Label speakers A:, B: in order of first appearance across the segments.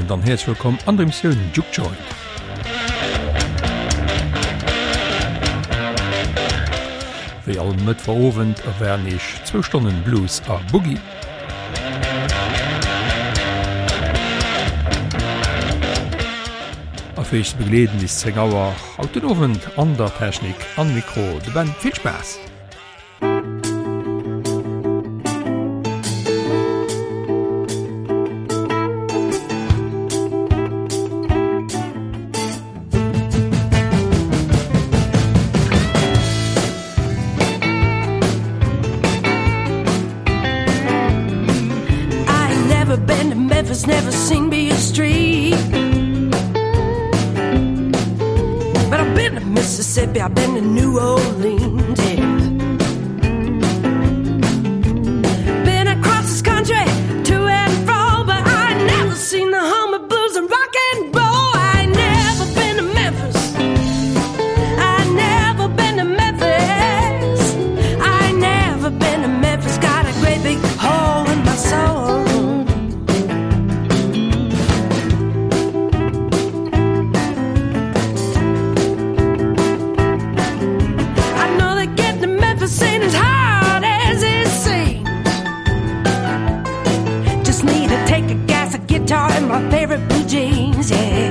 A: und dann herzlich willkommen an der Mission Juke Joint. Wie alle Mittwochabend erwähne ich 2 Stunden Blues a Boogie. Auf euch begleiten ist Zegauer auf den Abend an der Technik, an Mikro. De Band, viel Spaß!
B: Never seen Beale Street, but I've been to Mississippi, I've been to New Orleans, yeah. Been across this country to and fro, but I never seen the home of blues and rock and roll. I never been to Memphis, I never been to Memphis, I never been to Memphis. Got a great big hole in my soul. And my favorite blue jeans, yeah.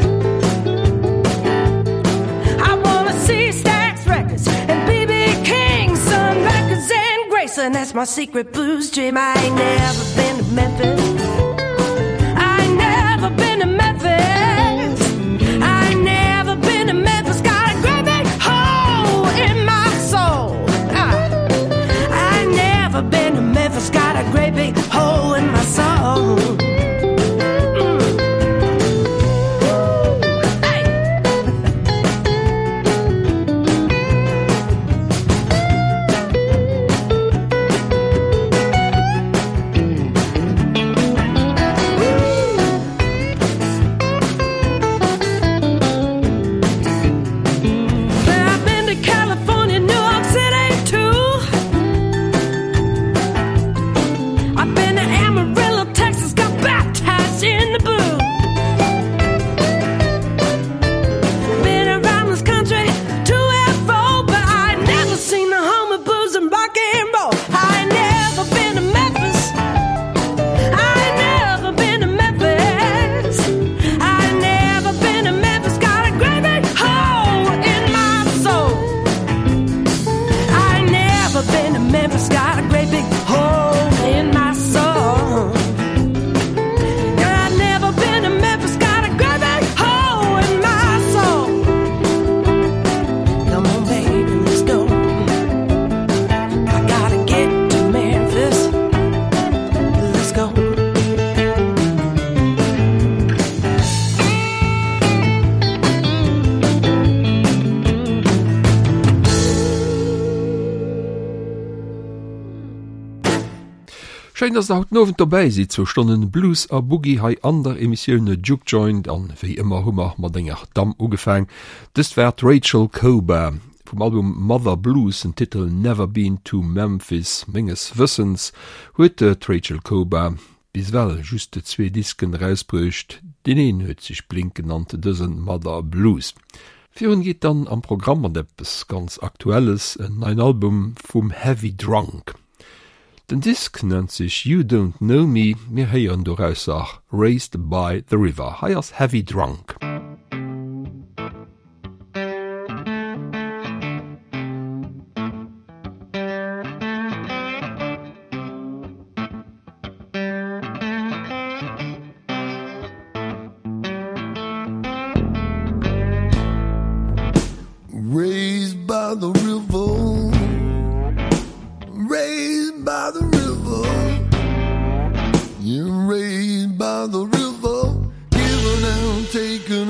B: I wanna see Stax Records and B.B. King, Sun Records and Grayson. That's my secret blues dream. I ain't never been to Memphis, I ain't never been to Memphis, I ain't never been to Memphis. Got a great big hole in my soul. I ain't never been to Memphis. Got a great big hole in my soul.
A: Schein dass haut nowen dabei si zu Stunden Blues a Boogie hai an der Emissionioune Juke Joint an wie immer hummer mat dinger Dam ugefang. Dst wär Rachel Cober vom Album Mother Blues en Titel Never Been to Memphis Menges Wissens huet Rachel Cober biswell juste 2 Disken rausbrucht, den een huet sich blink genannt dëssen Mother Blues. Führen geht dann am Programm an deppes ganz aktuelles ein Album vum Heavy Drunk. Den Disk nennt sich You Don't Know Me, mir heieren doraus auch Raised by the River, heiers Heavy Drunk.
C: Raised by the river, raised by the river, you're raised by the river, given and taken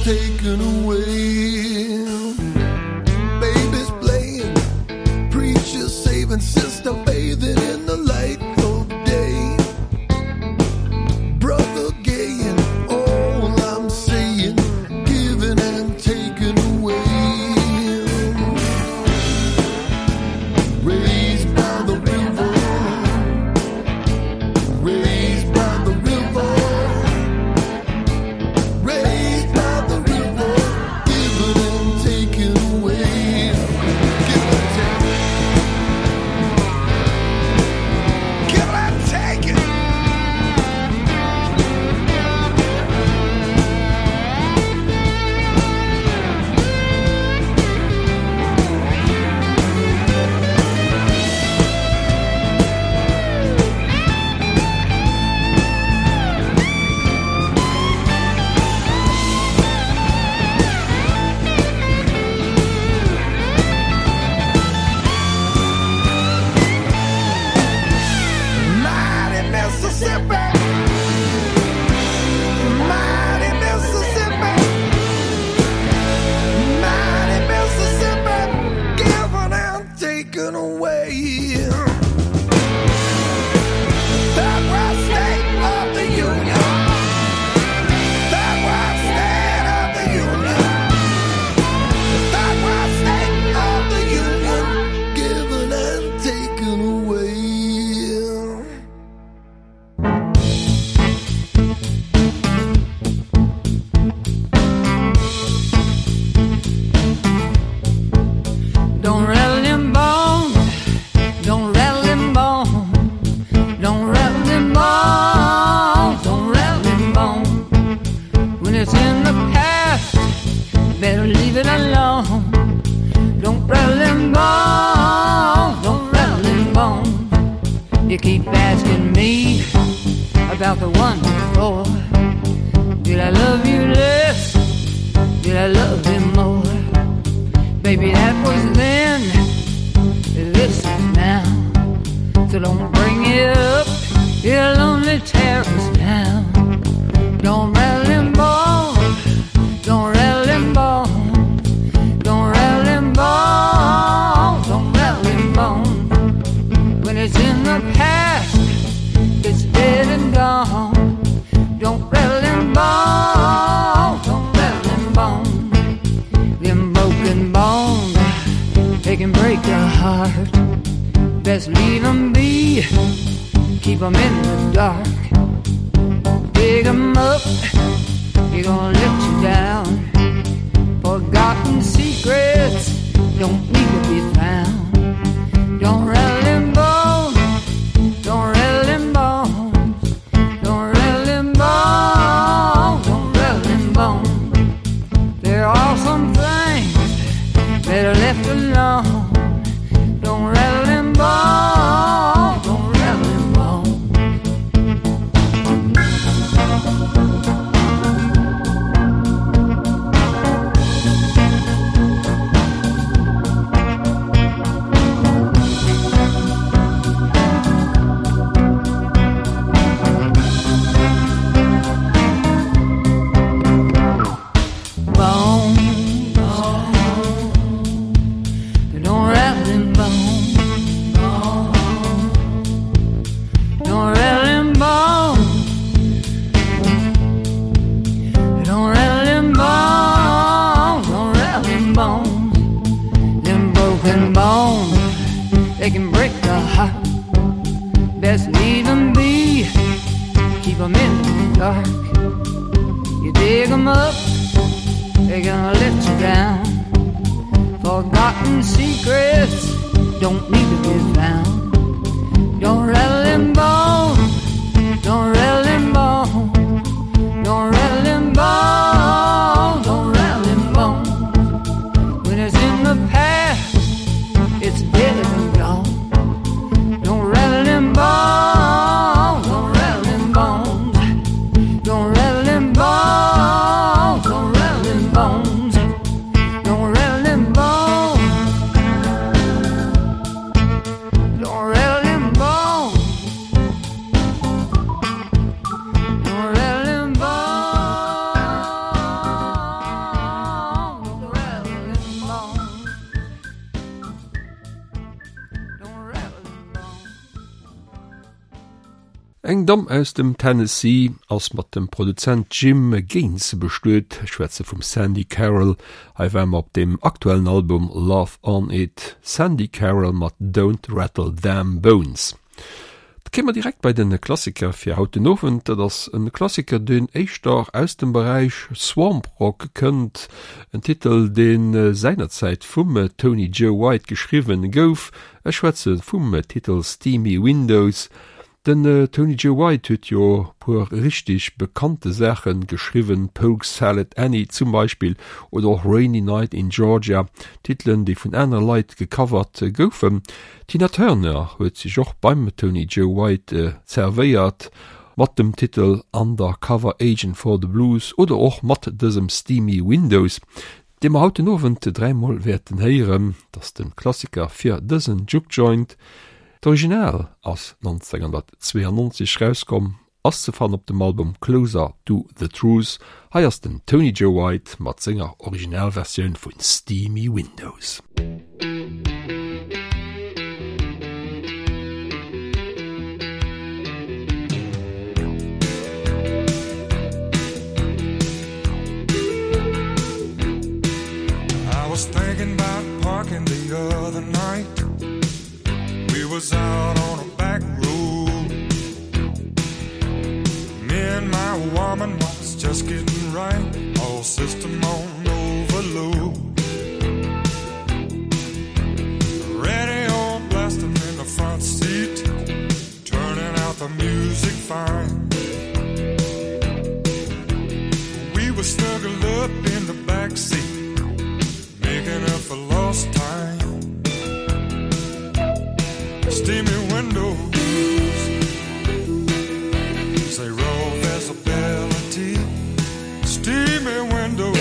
C: taken away. Babies playing, preachers saving, sister bathing in the light of day. Brother gay and all I'm saying, giving and taken away. Raised by the river, raised by the river, raised by the river, given and taken away. Give and take. Give and take it. Mighty Mississippi, mighty Mississippi, mighty Mississippi, given and taken away. That was state of the union. That was state of the union. That was state of the union, given and taken away.
D: Don't rattle them bones, don't rattle them bones, don't rattle them bones, don't rattle them bones. When it's in the past, better leave it alone. Don't rattle them bones, don't rattle them bones. You keep asking me about the one before. Did I love you less? Did I love him more? Baby, that was then, this is now. So don't bring it up, it'll only tear us down. Don't rattle them bones, don't rattle them bones, don't rattle them bones, don't rattle them bones. When it's in the past, it's dead and gone. Don't rattle them bones, don't rattle them bones. Them broken bones, they can break your heart. Best leave them be, keep them in the dark. Dig them up, you're gonna let you down. Forgotten secrets don't need to be found. Don't rattle them bones, don't rattle them bones, don't rattle them bones, don't rattle them bones. There are some things that are left alone. Don't rattle them bones, don't rattle them bones. They can break the heart. Best leave them be, keep them in the dark. You dig them up, they're gonna let you down. Forgotten secrets don't need to be found. Don't rattle them bones, don't rattle them bones, don't rattle them bones, don't rattle them bones. When it's in the past, it's dead and gone. Don't rattle them bones, don't rattle them bones, don't rattle them bones, don't rattle them bones, don't rattle them bones, don't rattle them bones, don't
A: eng Dam aus dem Tennessee ass mat dem Produzent Jim Gaines bestöet, Schwätze vum Sandy Carroll, wärmer op dem aktuellen Album Love on It, Sandy Carroll mat Don't Rattle Them Bones. Kimmer direkt bei den Klassiker fir hauten nowen, dat ass en Klassiker den Eichter aus dem Bereich Swamp Rock kënnt, en Titel den seinerzeit vum Tony Joe White geschriwen gouf, Schwätze vum Titel Steamy Windows. Den Tony Joe White huet jo puer richtig bekannte Sachen geschriwen, Poke Salad Annie zum Beispiel oder auch Rainy Night in Georgia, Titeln, die vun einer Leiit gecovert goufen. Tina Turner huet sich auch beim Tony Joe White zerveiert, mat dem Titel Undercover Agent for the Blues oder auch mat diesem Steamy Windows. Dem hauten Owen dreimal werden heieren, dass den Klassiker fir diesen Jukejoint d'Original aus 1992 rauskom, ass ze fan op dem Album Closer to the Truth, heiers den Tony Joe White mat Sänger Originalversion vun Steamy Windows.
C: I was thinking about parking the other night. We was out on a back road. Me and my woman was just getting right. All system on overload. Radio blasting in the front seat, turning out the music fine. We were snuggled up in the back seat, making up for lost time. Steamy windows, say roll visibility. Steamy windows,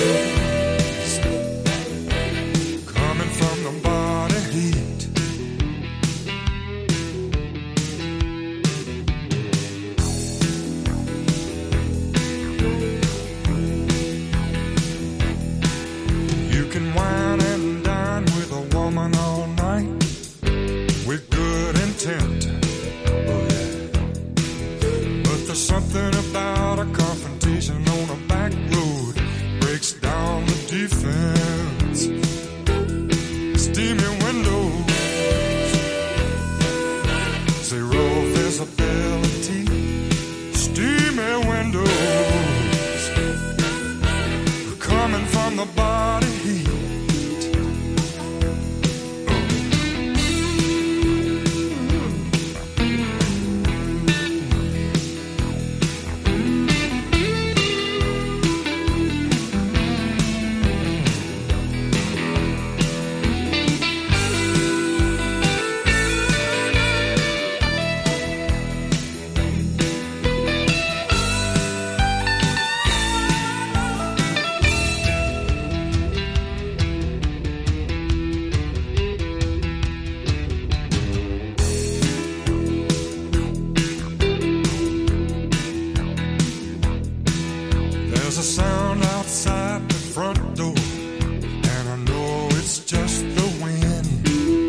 C: coming from the body heat. You can wine and dine with a woman all night with good intent. Oh yeah. But there's something about a confrontation on a back road breaks down the defense. Steamy windows, zero visibility. Steamy windows, coming from the body heat. There's a sound outside the front door, and I know it's just the wind,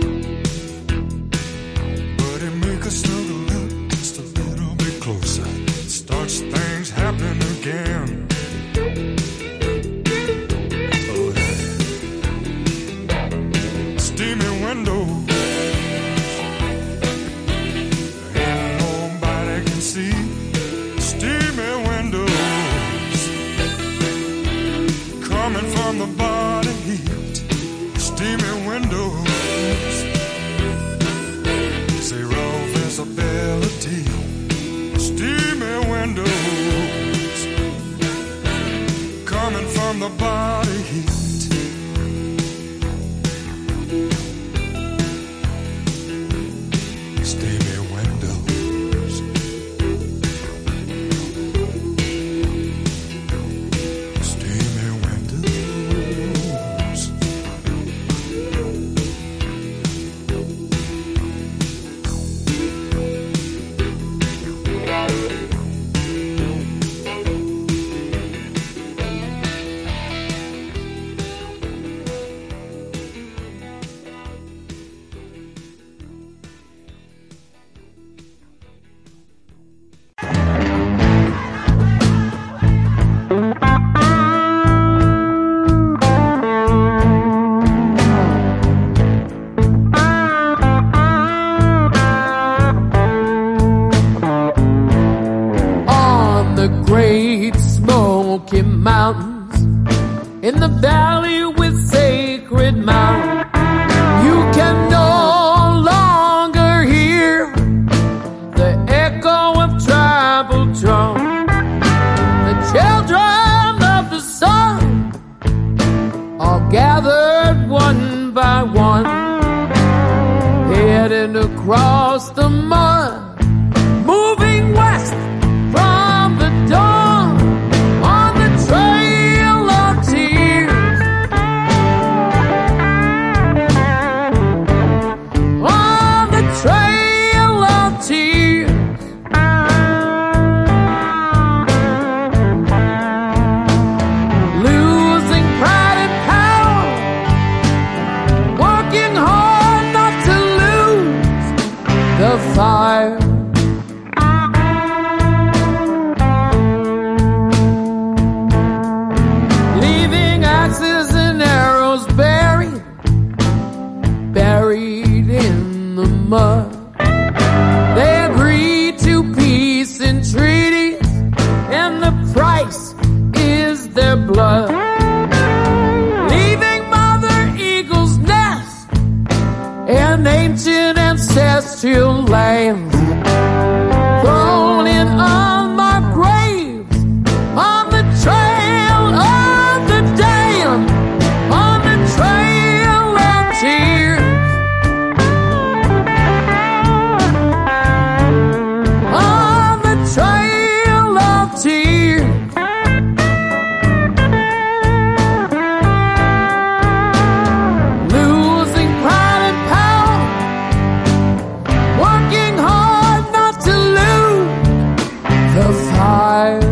C: but it makes us snuggle up just a little bit closer. It starts things happening again. Oh, yeah. Steamy windows, and nobody can see. Steamy windows, coming from the body heat. Steamy windows, zero visibility. Steamy windows, coming from the body heat. Steamy windows, steamy windows.
E: Smoky Mountains, in the valley with Sacred Mountain, you can no longer hear the echo of tribal drum. The children of the sun are gathered one by one, heading across the mud, moving west from the dawn on the trail of tears. On the trail of tears. Losing pride and power, working hard not to lose the fire. Leaving axes and arrows buried in the mud. They agreed to peace and treaties, and the price is their blood. Leaving Mother Eagle's nest and ancient ancestral lands, thrown in unmarked graves on the trail of the damned, on the trail of tears. On the trail of tears. Losing pride and power, working hard not to lose the fire.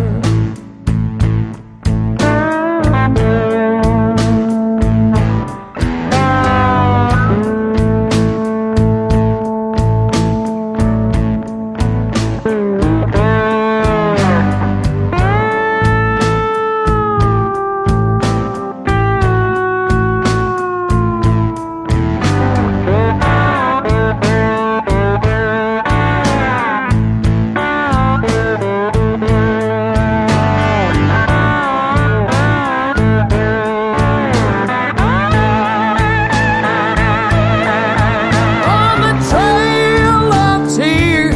E: On the trail of tears.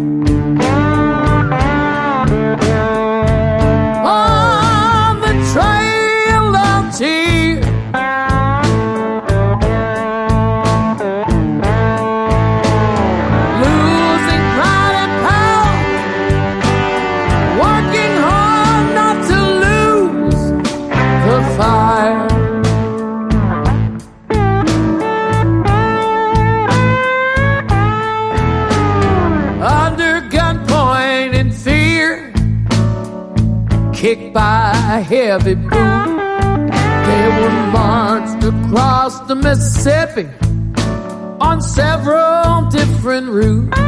E: On the trail of tears. Losing pride and power, working hard not to lose the fire. Under gunpoint and fear, kicked by a heavy boot, they were marched across the Mississippi on several different routes.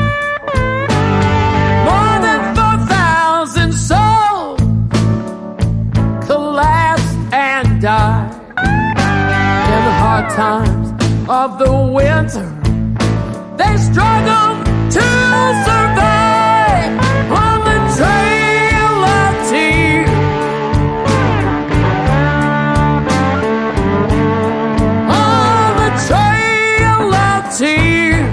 E: More than 4,000 souls collapsed and died in the hard times of the winter. They struggled to survive on the trail of tears. On the trail of tears.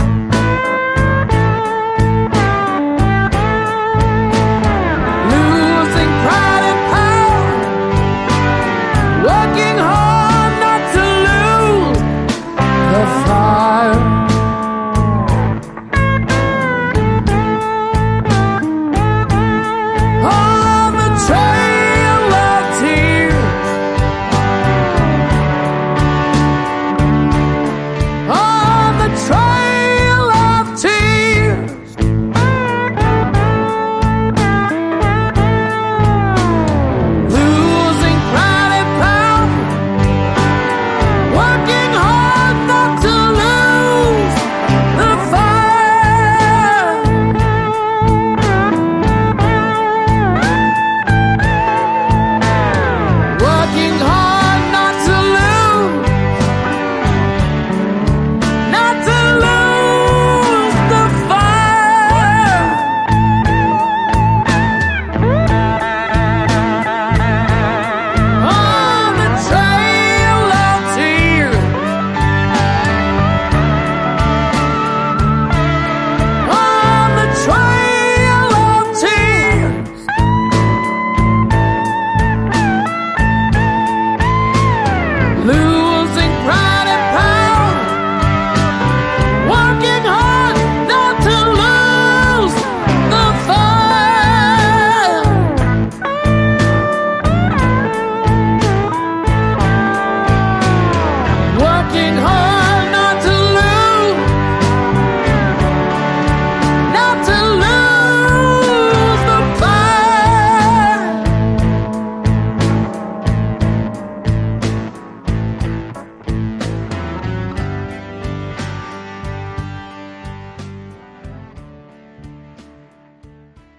E: Losing pride and power, working hard not to lose the fire.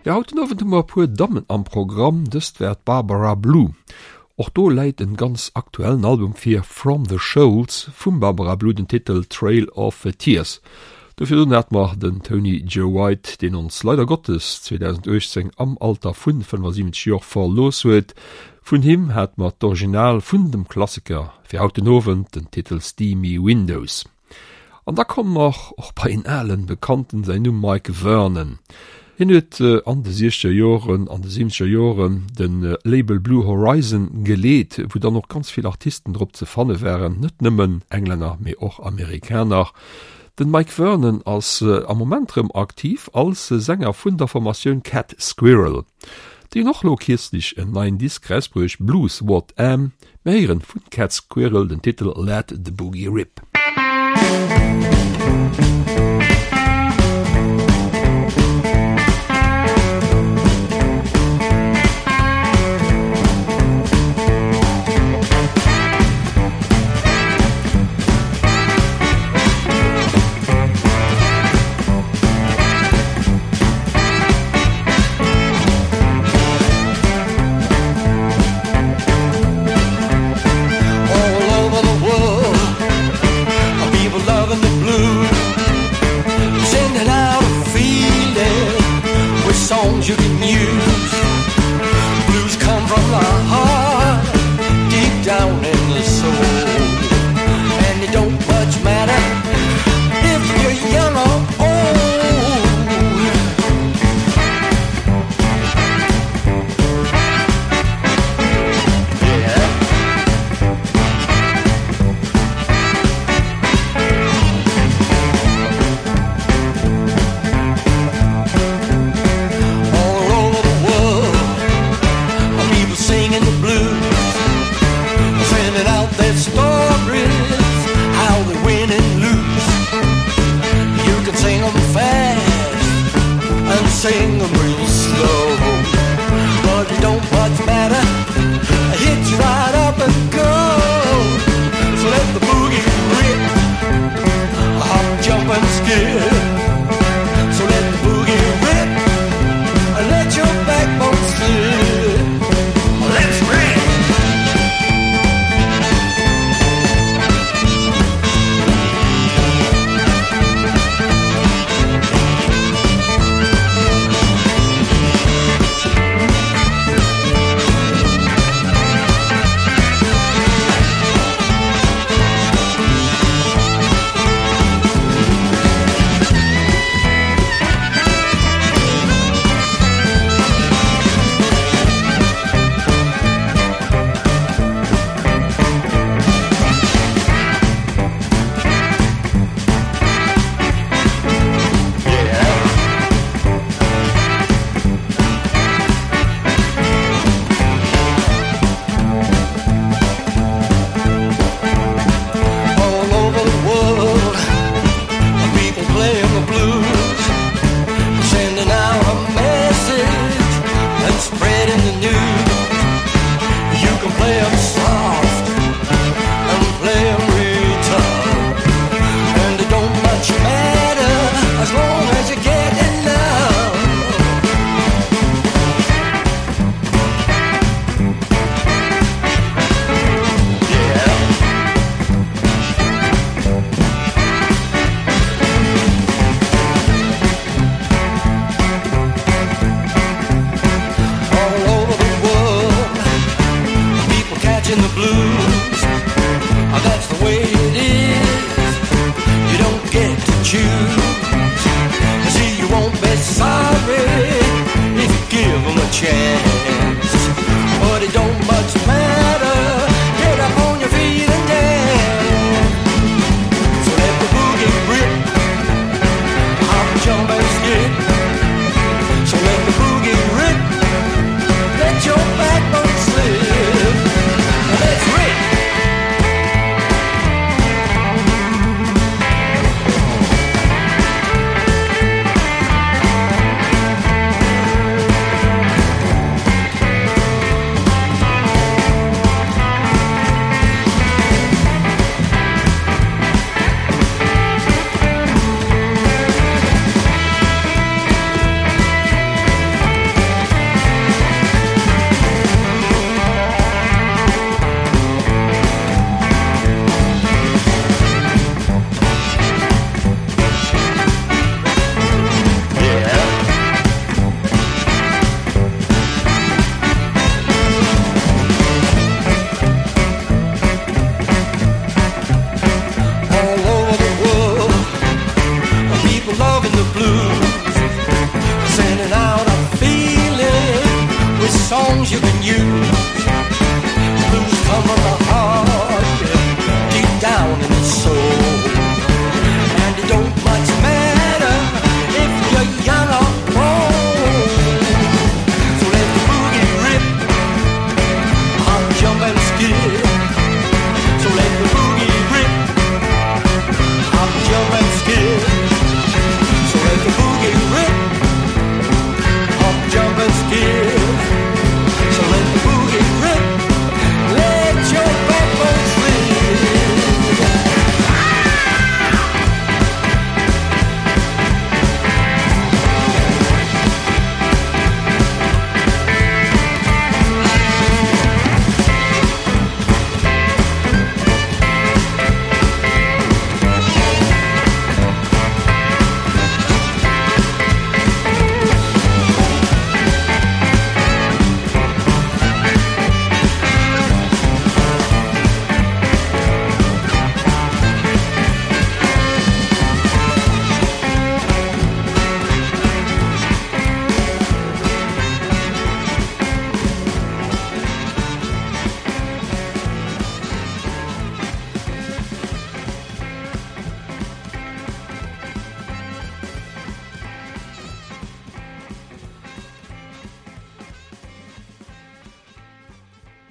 A: Wir hauten ofwen dummer puer Damen am Programm, dëst wär Barbara Blue. Och do läit en ganz aktuellen Album fir From the Shoals vum Barbara Blue den Titel Trail of Tears. Dafür net mar den Tony Joe White, den uns leider Gottes 2018 am Alter vun 75 Joch verlos huet. Vun him hat mat d'Original vun dem Klassiker fir hauten Owen den Titel Steamy Windows. An da kom noch och bei en allen Bekannten se Mike Vernon. Hin huet an de 60er Joren, an de 70er Joren den Label Blue Horizon geleet, wo da noch ganz viele Artisten drop ze fanne wären, net nëmmen Engländer méi och Amerikaner. Den Mike Vernon als am Momentum aktiv als Sänger vun der Formatioun Cat Squirrel. Die noch lokistig en nein Diskreisbruch Blues What Am, meieren vun Cat Squirrel den Titel Let the Boogie Rip.
C: You can use blues come from the heart deep down in the soul, and it don't much matter if you're young or old. Yeah. Sing them real slow, but it don't much matter. Hit right up and go. So let the boogie rip, hop, jump and skip. So let the boogie rip, let your backbone slip. Let's rip. Let's rip.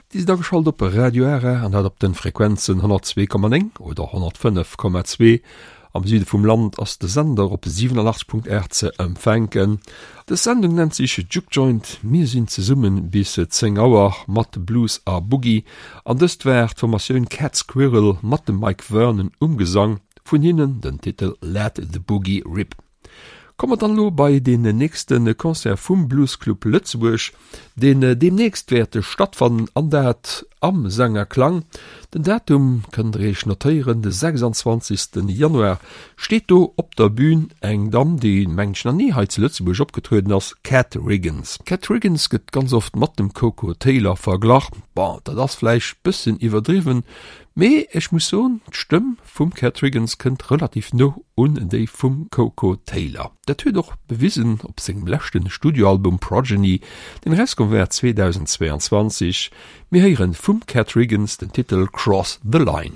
A: Dies da geschalt op Radioäre an hat op den Frequenzen 102,9 oder 105,2 am Süde vum Land ass de Sender op 87.1 empfänken. De Sendung nennt sich Jukejoint, mir sinn ze summen bis 10 Auer mat Blues a Boogie, an dëstwer Formatioun Cat Squirrel mat dem Mike Vernon umgesang, vun hinnen den Titel Let the Boogie Rip. Kommet dann lo bei den nächsten Konzert vum Bluesclub Lützeburg, den demnächst werte stattfanden an dat am Sängerklang. Den Datum könnt ich notieren, den 26. Januar steht do op der Bühne eng Dam, die Menschen an Nieheit zu Lützeburg abgetreten als Cat Riggins. Cat Riggins geht ganz oft mit dem Coco Taylor verglacht. Da das Fleisch bisschen überdriven. Me ich muss so, die Stimme vom Cat Riggins könnt relativ no und die vom Coco Taylor. Der tut doch bewiesen, ob sein letzten Studioalbum Progeny, den Rest kommt 2022. Wir hören vom Cat Riggins den Titel Cross the Line.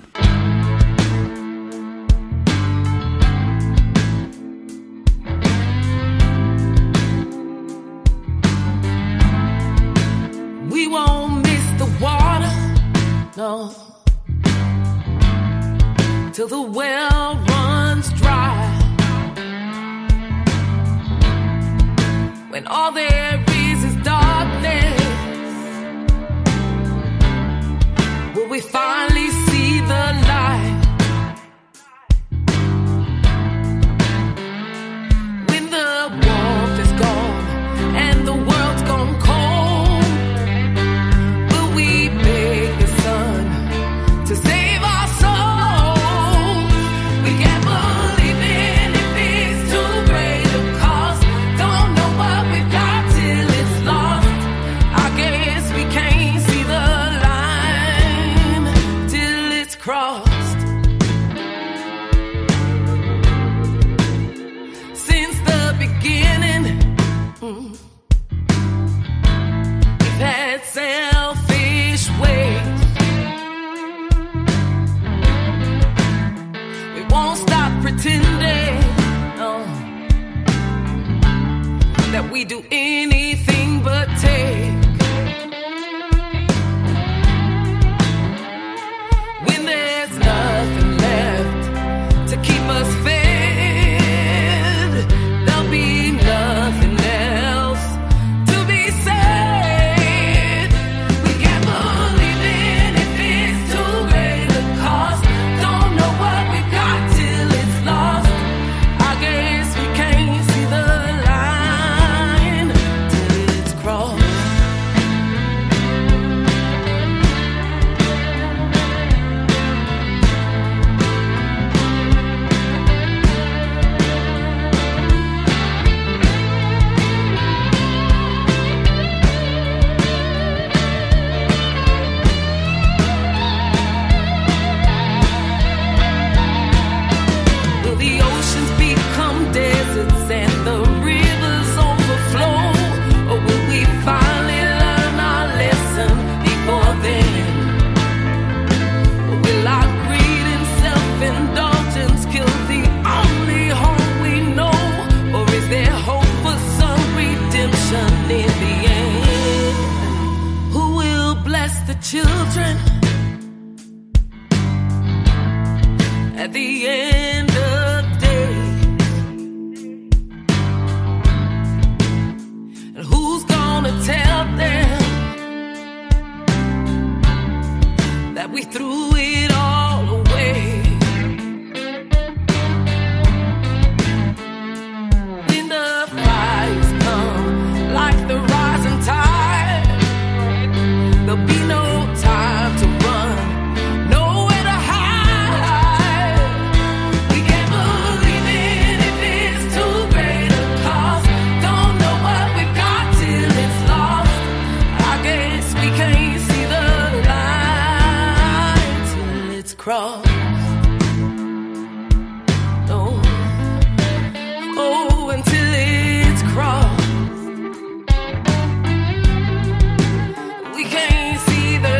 B: We won't miss the water, no, till the well runs dry. When all there is darkness, will we finally see the light? When the warmth is gone and the world's gone cold, will we beg the sun to save our souls? We can't believe in if it's too great a cost. Don't know what we've got till it's lost. I guess we can't see the line till it's crossed. Since the beginning, we've had selfish ways. We won't stop pretending, no, that we do anything but take. When there's nothing left to keep us fed, there'll be nothing else to be said. We can't believe in if it's too great a cost. Don't know what we've got till it's lost. I guess we can't see the line till it's crossed. Will the oceans become deserts and the rivers overflow? Or will we finally learn our lesson before then? Or will our greed and self-indulgence kill the only home we know? Or is there hope for some redemption in the end? Who will bless the children at the end of days? And who's gonna tell them that we threw it all away? When the fires come like the rising tide, there'll be no time to run, nowhere to hide. We can't believe in if it's too great a cost. Don't know what we've got till it's lost. I guess we can't see the line till it's crossed. Oh, oh, until it's crossed. We can't see the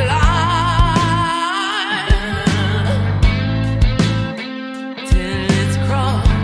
B: line till it's crossed.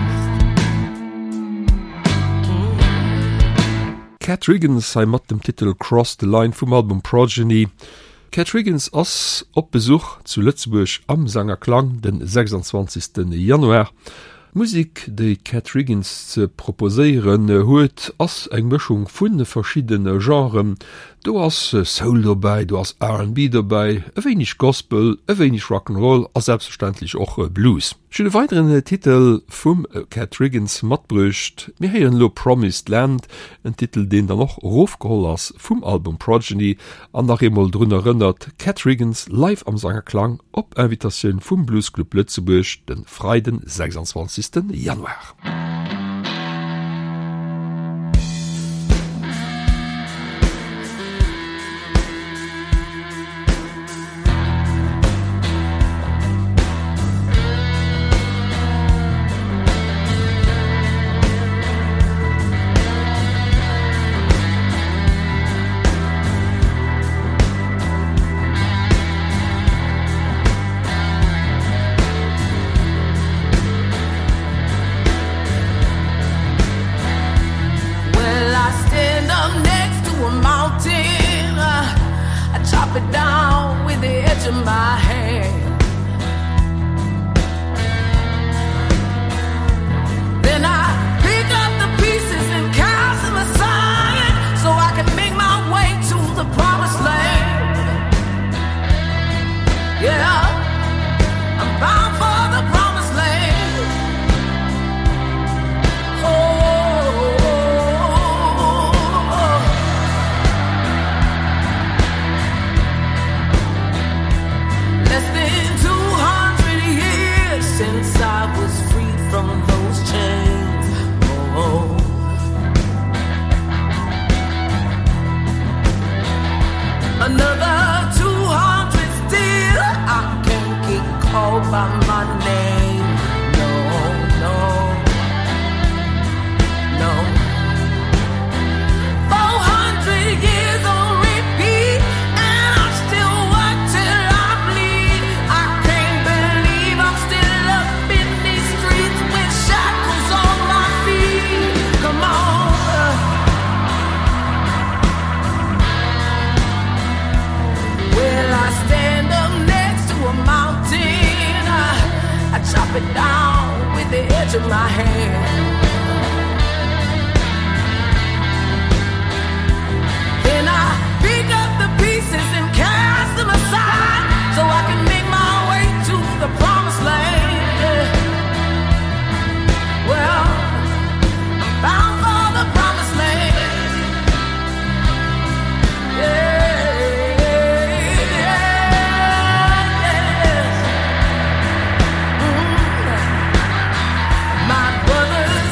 A: Cat Riggins sei mat dem Titel Cross the Line vom Album Progeny Cat Riggins ass op Besuch zu Lützeburg am Sangerklang den 26. Januar. Musik déi Cat Riggins ze proposéieren huet ass eng Mchung vun de verschiedene Genren. Du hast Soul dabei, du hast R&B dabei, e wenig Gospel, e wenig Rock'n'Roll, a selbstverständlich och Blues. Schon de weiteren Titel vum Cat Riggins matbrucht, mir heieren lo Promised Land, en Titel den da noch rofgeholl ass vum Album Progeny, an nach emol drunner rënnert Cat Riggins live am Sangerklang op Invitationun vum Bluesclub Lützeburg den Freiden 26. Januar.
B: My brothers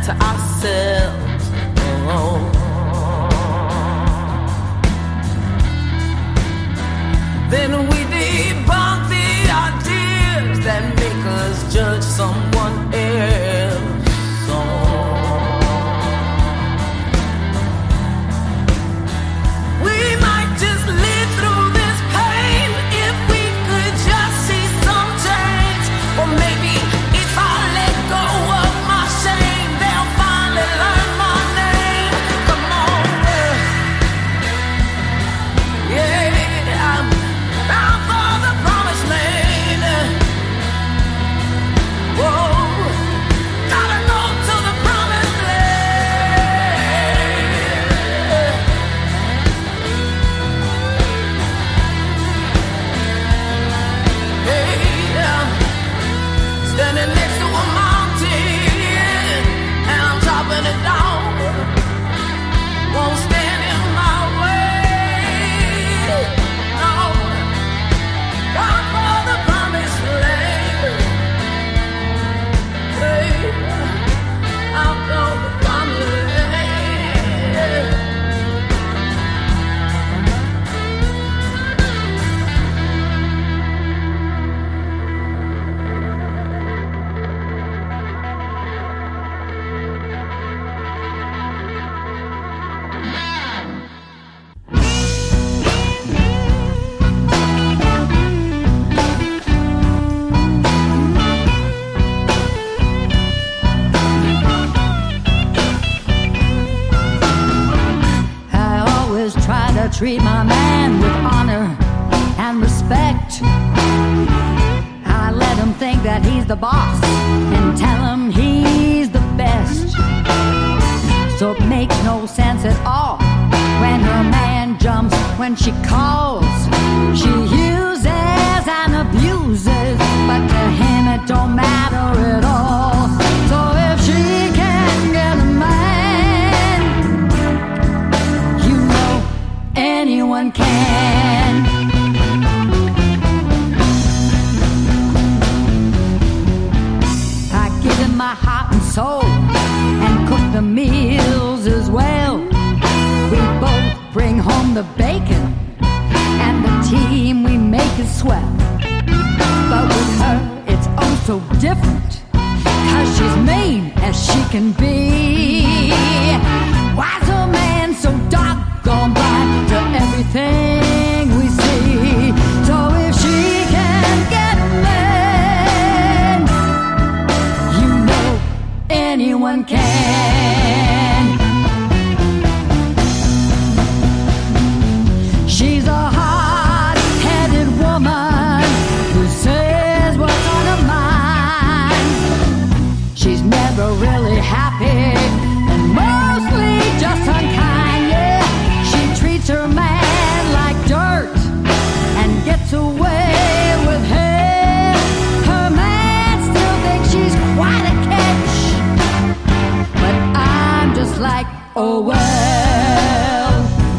F: to ourselves. Oh. Then we debunk the ideas that make us judge someone else. So we might just live through this pain if we could just see some change. Or maybe if I let go of my shame, they'll finally learn my name. Come on, yeah, I'm bound for the promised land. Whoa, gotta go to the promised land. Hey, standing next to a mountain, and I'm chopping it down. Won't stand in my way. No, bound for the promised land. Hey, I'm for the promised land.
G: I always try to treat my man with honor and respect. I let him think that he's the boss and tell him he's the best. So it makes no sense at all when her man jumps when she calls. She uses and abuses, but to him it don't matter at all. So if she can get a man, you know anyone can. I give him my heart and soul and cook the meals as well. We both bring home the bacon and the team we make is swell. But with her it's oh so different, 'cause she's mean as she can be. Why's a man so doggone blind to everything we see? So if she can get a man, you know anyone can. She's a hard-headed woman who says what's on her mind. She's never really happy and mostly just unkind, yeah. She treats her man like dirt and gets away with him. Her man still thinks she's quite a catch, but I'm just like, oh well.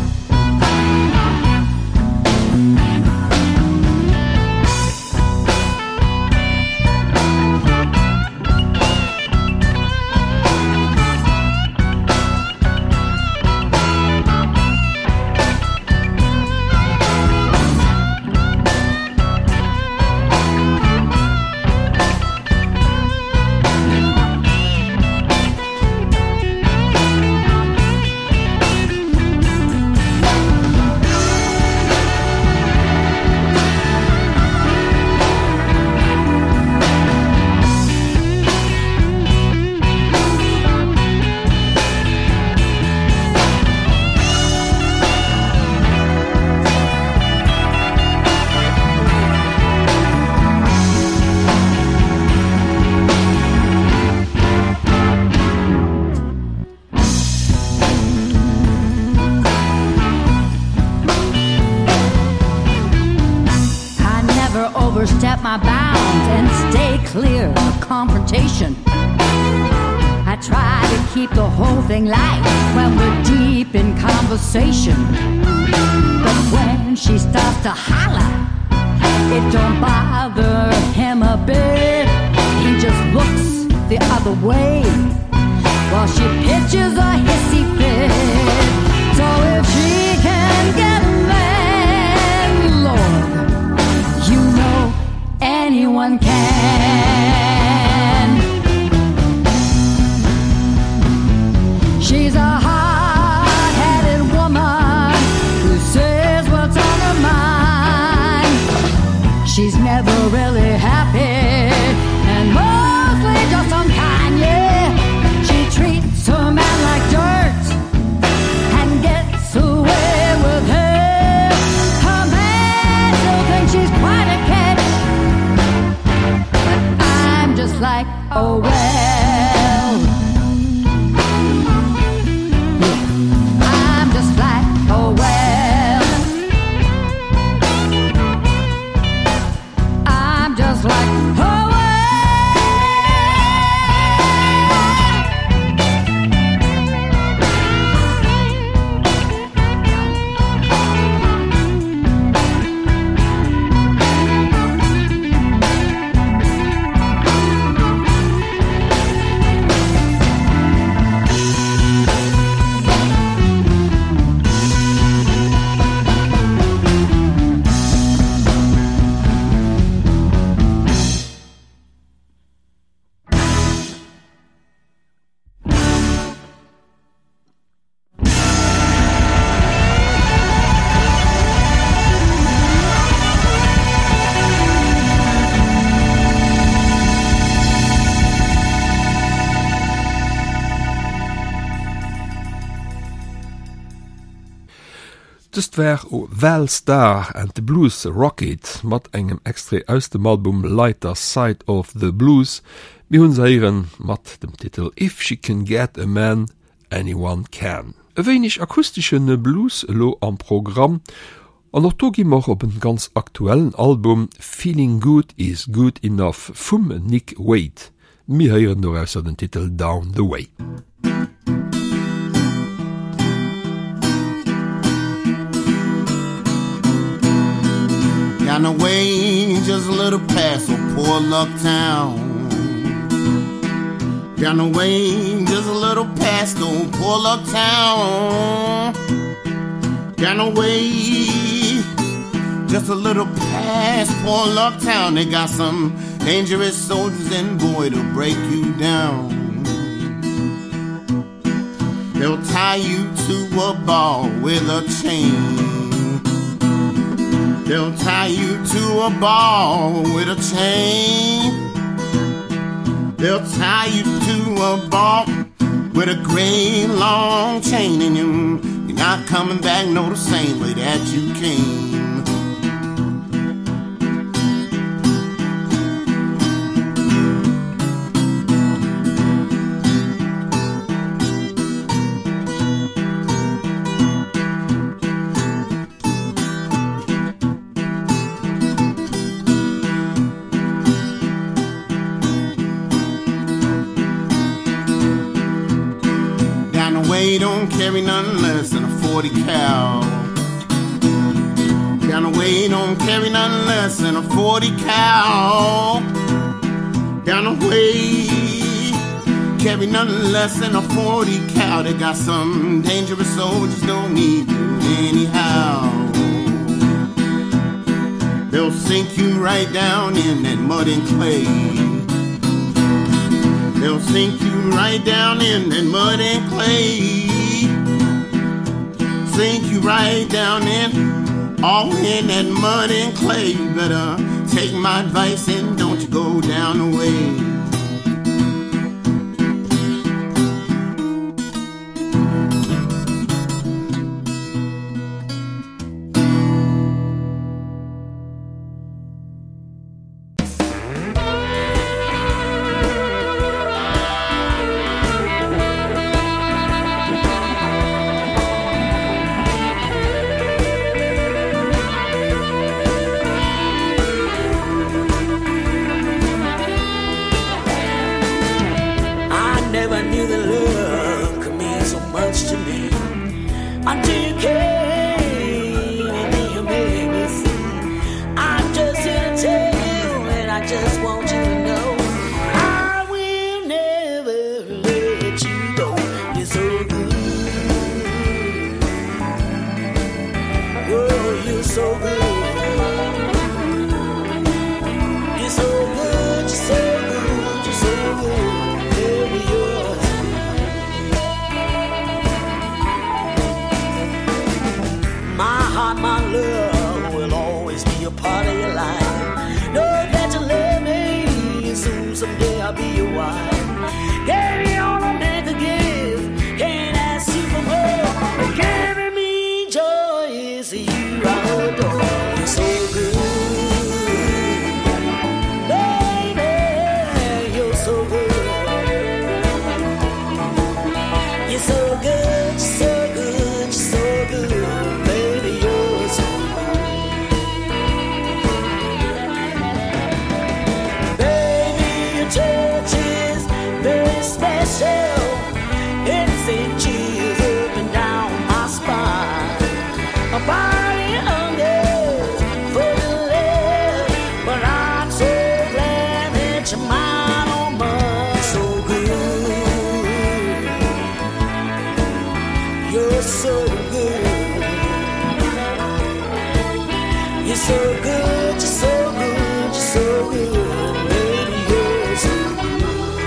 G: Overstep my bounds and stay clear of confrontation. I try to keep the whole thing light when we're deep in conversation. But when she starts to holler, it don't bother him a bit. He just looks the other way. while she pitches a hissy fit. So if she can get a man, Lord, you know anyone can. She's a hard-headed woman who says what's on her mind. She's never really happy and mostly just unkind, yeah. She treats her man like dirt and gets away with her. Her man still thinks she's quite a catch, but I'm just like, oh well. I'm just like, oh well. I'm just like, oh well.
A: Dëst wär o Well Star and the Blues Rocket mat engem extré aus dem Album Lighter Side of the Blues, wie hunn seieren mat dem Titel If She Can Get a Man, Anyone Can. E wenig akustischen Blues lo am Programm, an noch to gimmer op een ganz aktuellen Album Feeling Good is Good Enough vum Nick Wade. Mi heieren no aus den Titel Down the Way.
H: Down the way, just a little past a poor luck town. Down the way, just a little past old poor luck town. Down the way, just a little past poor luck town. They got some dangerous soldiers and boy to break you down. They'll tie you to a ball with a chain. They'll tie you to a ball with a chain. They'll tie you to a ball with a great long chain. And you're not coming back no the same way that you came. Don't carry none less than a 40 cal. Down the way, don't carry none less than a 40 cal. Down the way, carry none less than a 40 cal. They got some dangerous soldiers, don't need you anyhow. They'll sink you right down in that mud and clay. They'll sink you right down in that mud and clay. Sink you right down in, all in that mud and clay. You better take my advice and don't you go down the way.
F: special. It's in chills up and down my spine. My body hungers for your love, but I'm so glad that you're mine, oh mine. So good, you're so good, you're so good, you're so good, you're so good, baby, you're so good.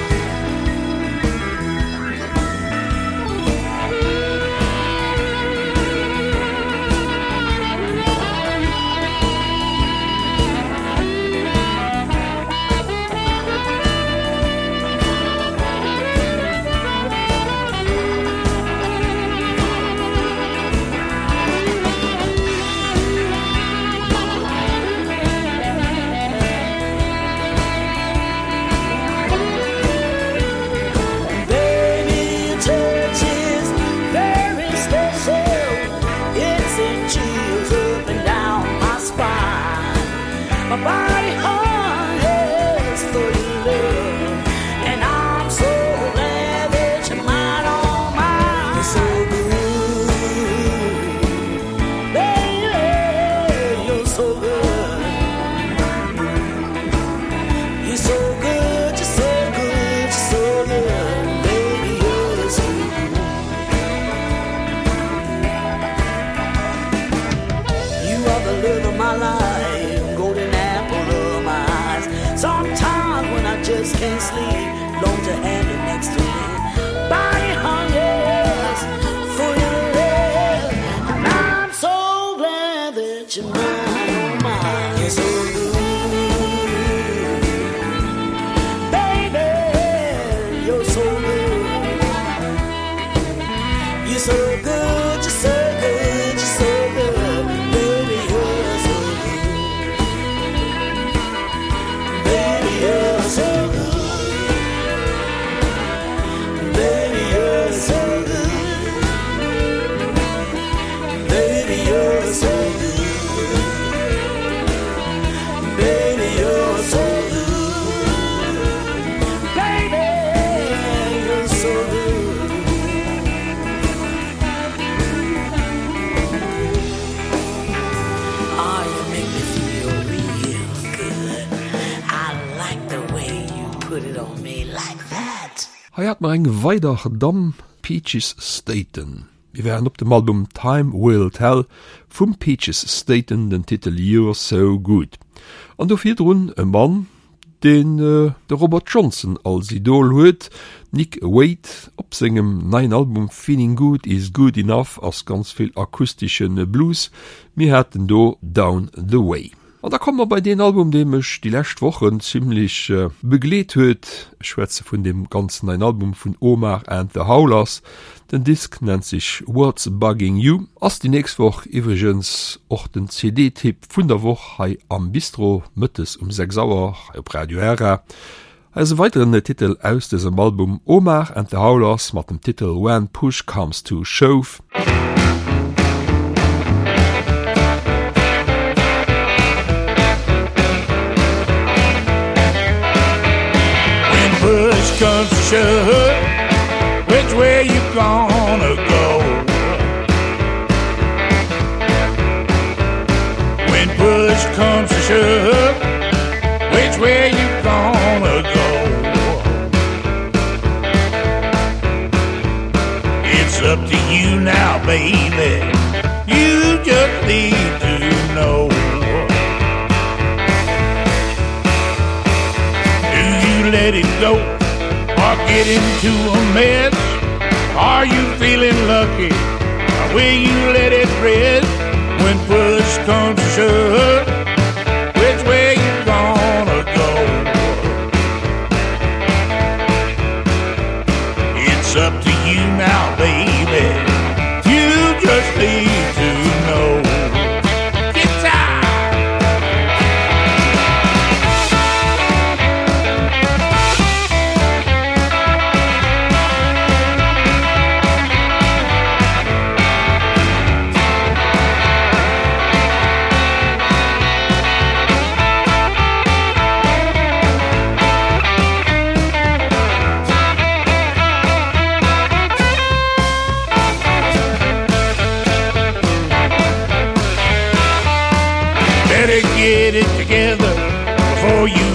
F: My body hungers for your love, and I'm so glad that you're mine, oh mine. You're so good, baby, you're so good. You're so good, you're so good, you're so good, baby, you're so good. You are the love of my life. Sometimes when I just can't sleep, long to have you next to me. Body hungers for your love, and I'm so glad that you're mine, oh mine. You're so good, baby, you're so good. You're so good, you're so good, you're so good, baby, you're so good. You're so good, baby, you're so good, baby, you're so good, baby, you're so good, baby, you're so good. Oh, you make me feel real good. I like the way you put it on me like that.
A: Hat mar eng weider Dam Peaches Staten. Wir wären op dem Album Time Will Tell vum Peaches Staten den Titel You're So Good. An dofir run e Mann, den der Robert Johnson als Idol huet, Nick Wade op segem nein Album Feeling Good is Good Enough ass ganz viel akustischen Blues, mir hätten do Down the Way. Und da kommen wir bei den Album, dem ich die letzten Wochen ziemlich begleitet huet. Ich schwätze von dem ganzen ein Album von Omar and the Howlers. Den Disc nennt sich What's Bugging You. Als die nächste Woche übrigens auch den CD-Tipp von der Woche am Bistro mittags 6 Uhr auf Radio Era. Also weiteren Titel aus diesem Album Omar and the Howlers mit dem Titel When Push Comes to Shove.
I: Push comes to shove, which way you gonna go? When push comes to shove, which way you gonna go? It's up to you now, baby. You just need to know. Let it go or get into a mess. Are you feeling lucky or will you let it rest? When push comes to shove, which way you gonna go? It's up to you now, baby. You just need to know.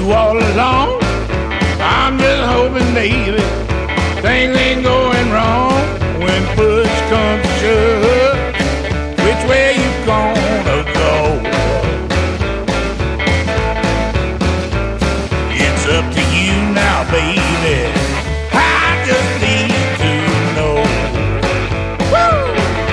I: you all along. I'm just hoping, baby, things ain't going wrong when push comes to shove. Which way you gonna go? It's up to you now, baby. I just need to know. Woo!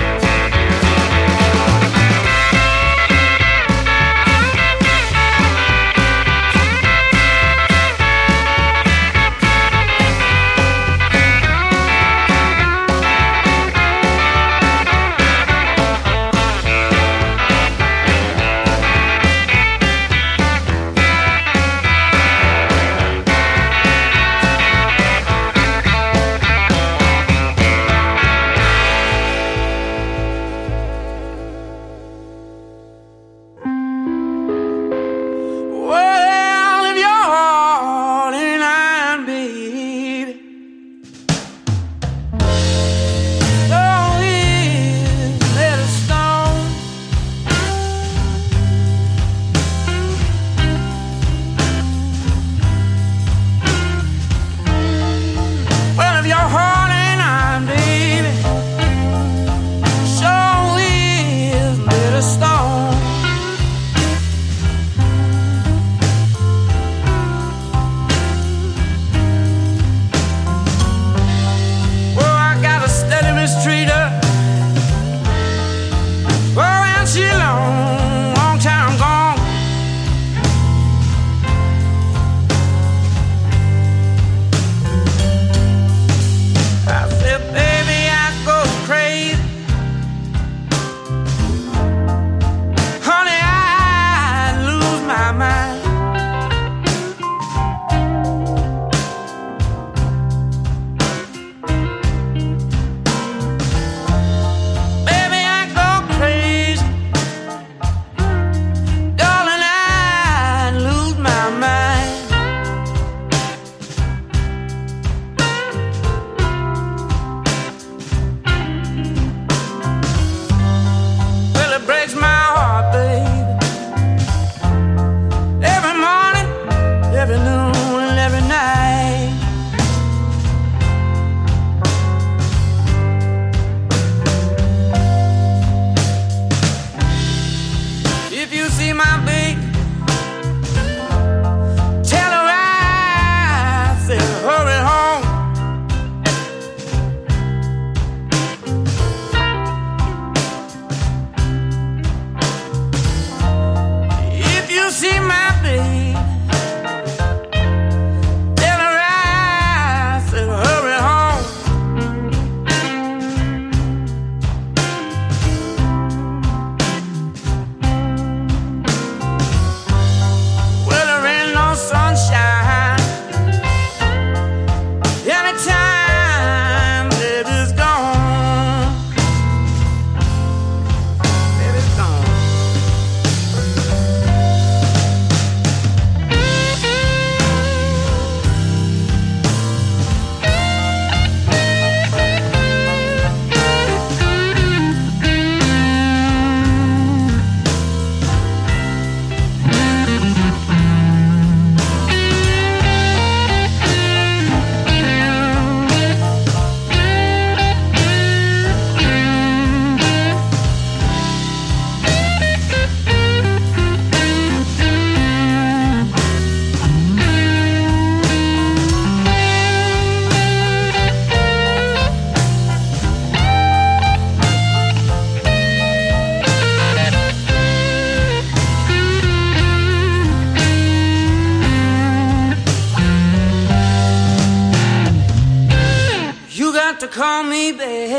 F: To call me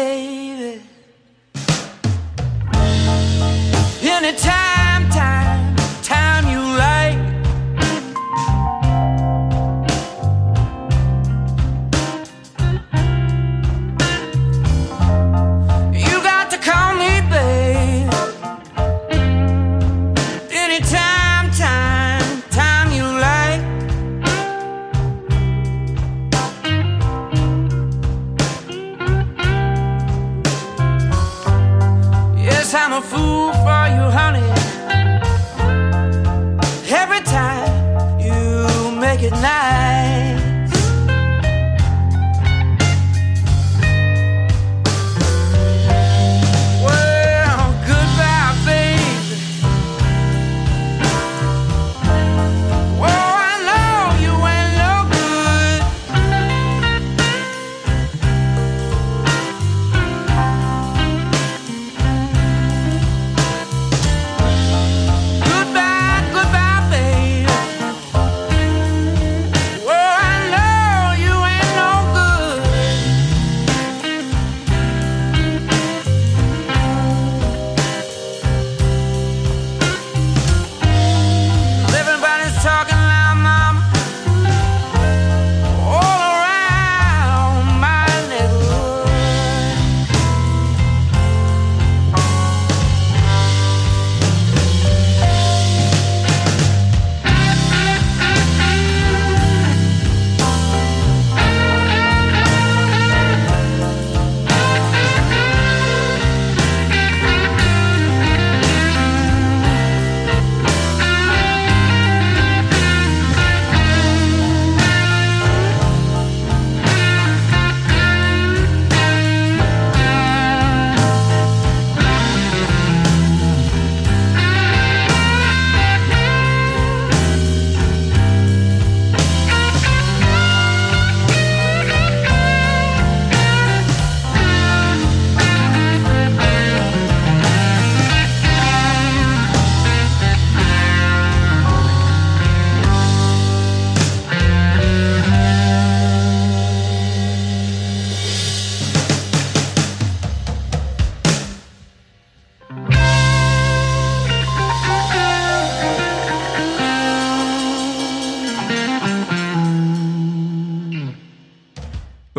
F: baby anytime, time you like. You got to call me baby anytime, time you like. I'm a fool for you, honey. Every time you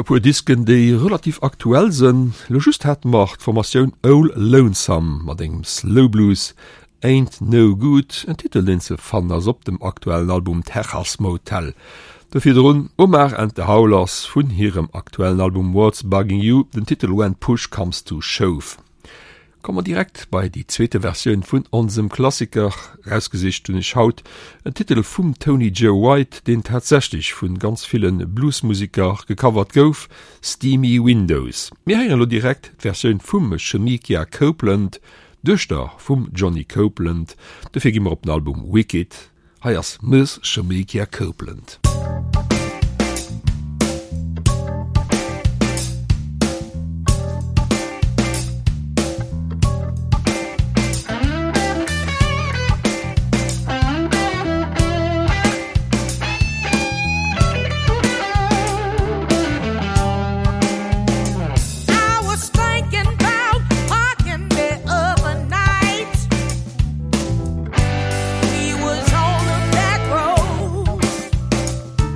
A: puer Disken déi relativ aktuell sinn, lo just het macht Formatioun Old Lonesome mat engem Slow Blues Ain't No Good, en Titel den ze fann ass op dem aktuellen Album Texas Motel. Dafir run Omar and the Howlers vun hirem aktuellen Album What's Bugging You, den Titel When Push Comes to Shove. Kommen wir direkt bei die zweite Version von unserem Klassiker rausgesicht und ich haut ein Titel vom Tony Joe White, den tatsächlich von ganz vielen Bluesmusiker gecovert gouf, Steamy Windows. Wir hören direkt die Version vom Shemekia Copeland, durch da vom Johnny Copeland, dafür gehen wir auf dem Album Wicked, heißt Miss Shemekia Copeland.
F: We was on the back road.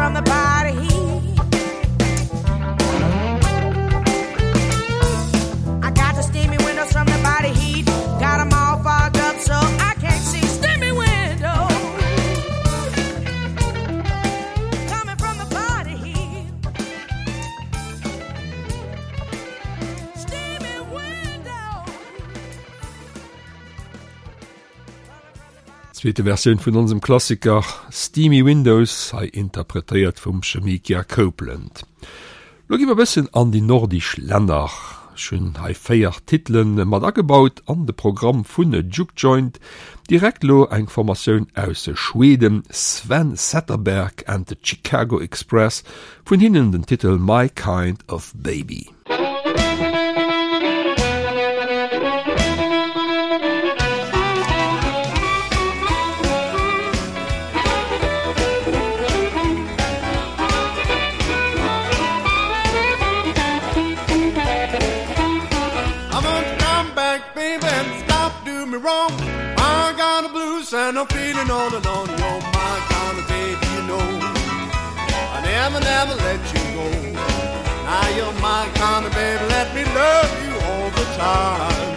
B: from the body heat. I got the steamy windows from the body heat. Got them all fogged up so I can't see. Steamy windows coming from the body heat. Steamy windows.
A: Zweite Version von unserem Klassiker Steamy Windows hai interpretiert vom Shemikia Copeland. Lo gi bisschen an die nordisch Länder. Schon hai 4 Titeln mat agebaut an de Programm vun de Juke Joint, direkt lo eng Formatioun aus Schweden, Sven Zetterberg and the Chicago Express, vun hinnen den Titel My Kind of Baby.
H: Wrong, I got a blues and I'm feeling all alone. You're my kind of baby, you know. I never let you go. Now you're my kind of baby, let me love you all the time.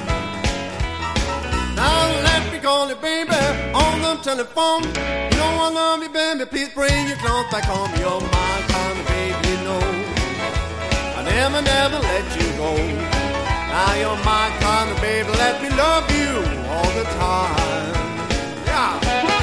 H: Now let me call you baby on the telephone. You know I love you baby, please bring your clothes back home. You're my kind of baby, you know. I never let you go. Now you're my kind of baby, let me love you all the time. Yeah.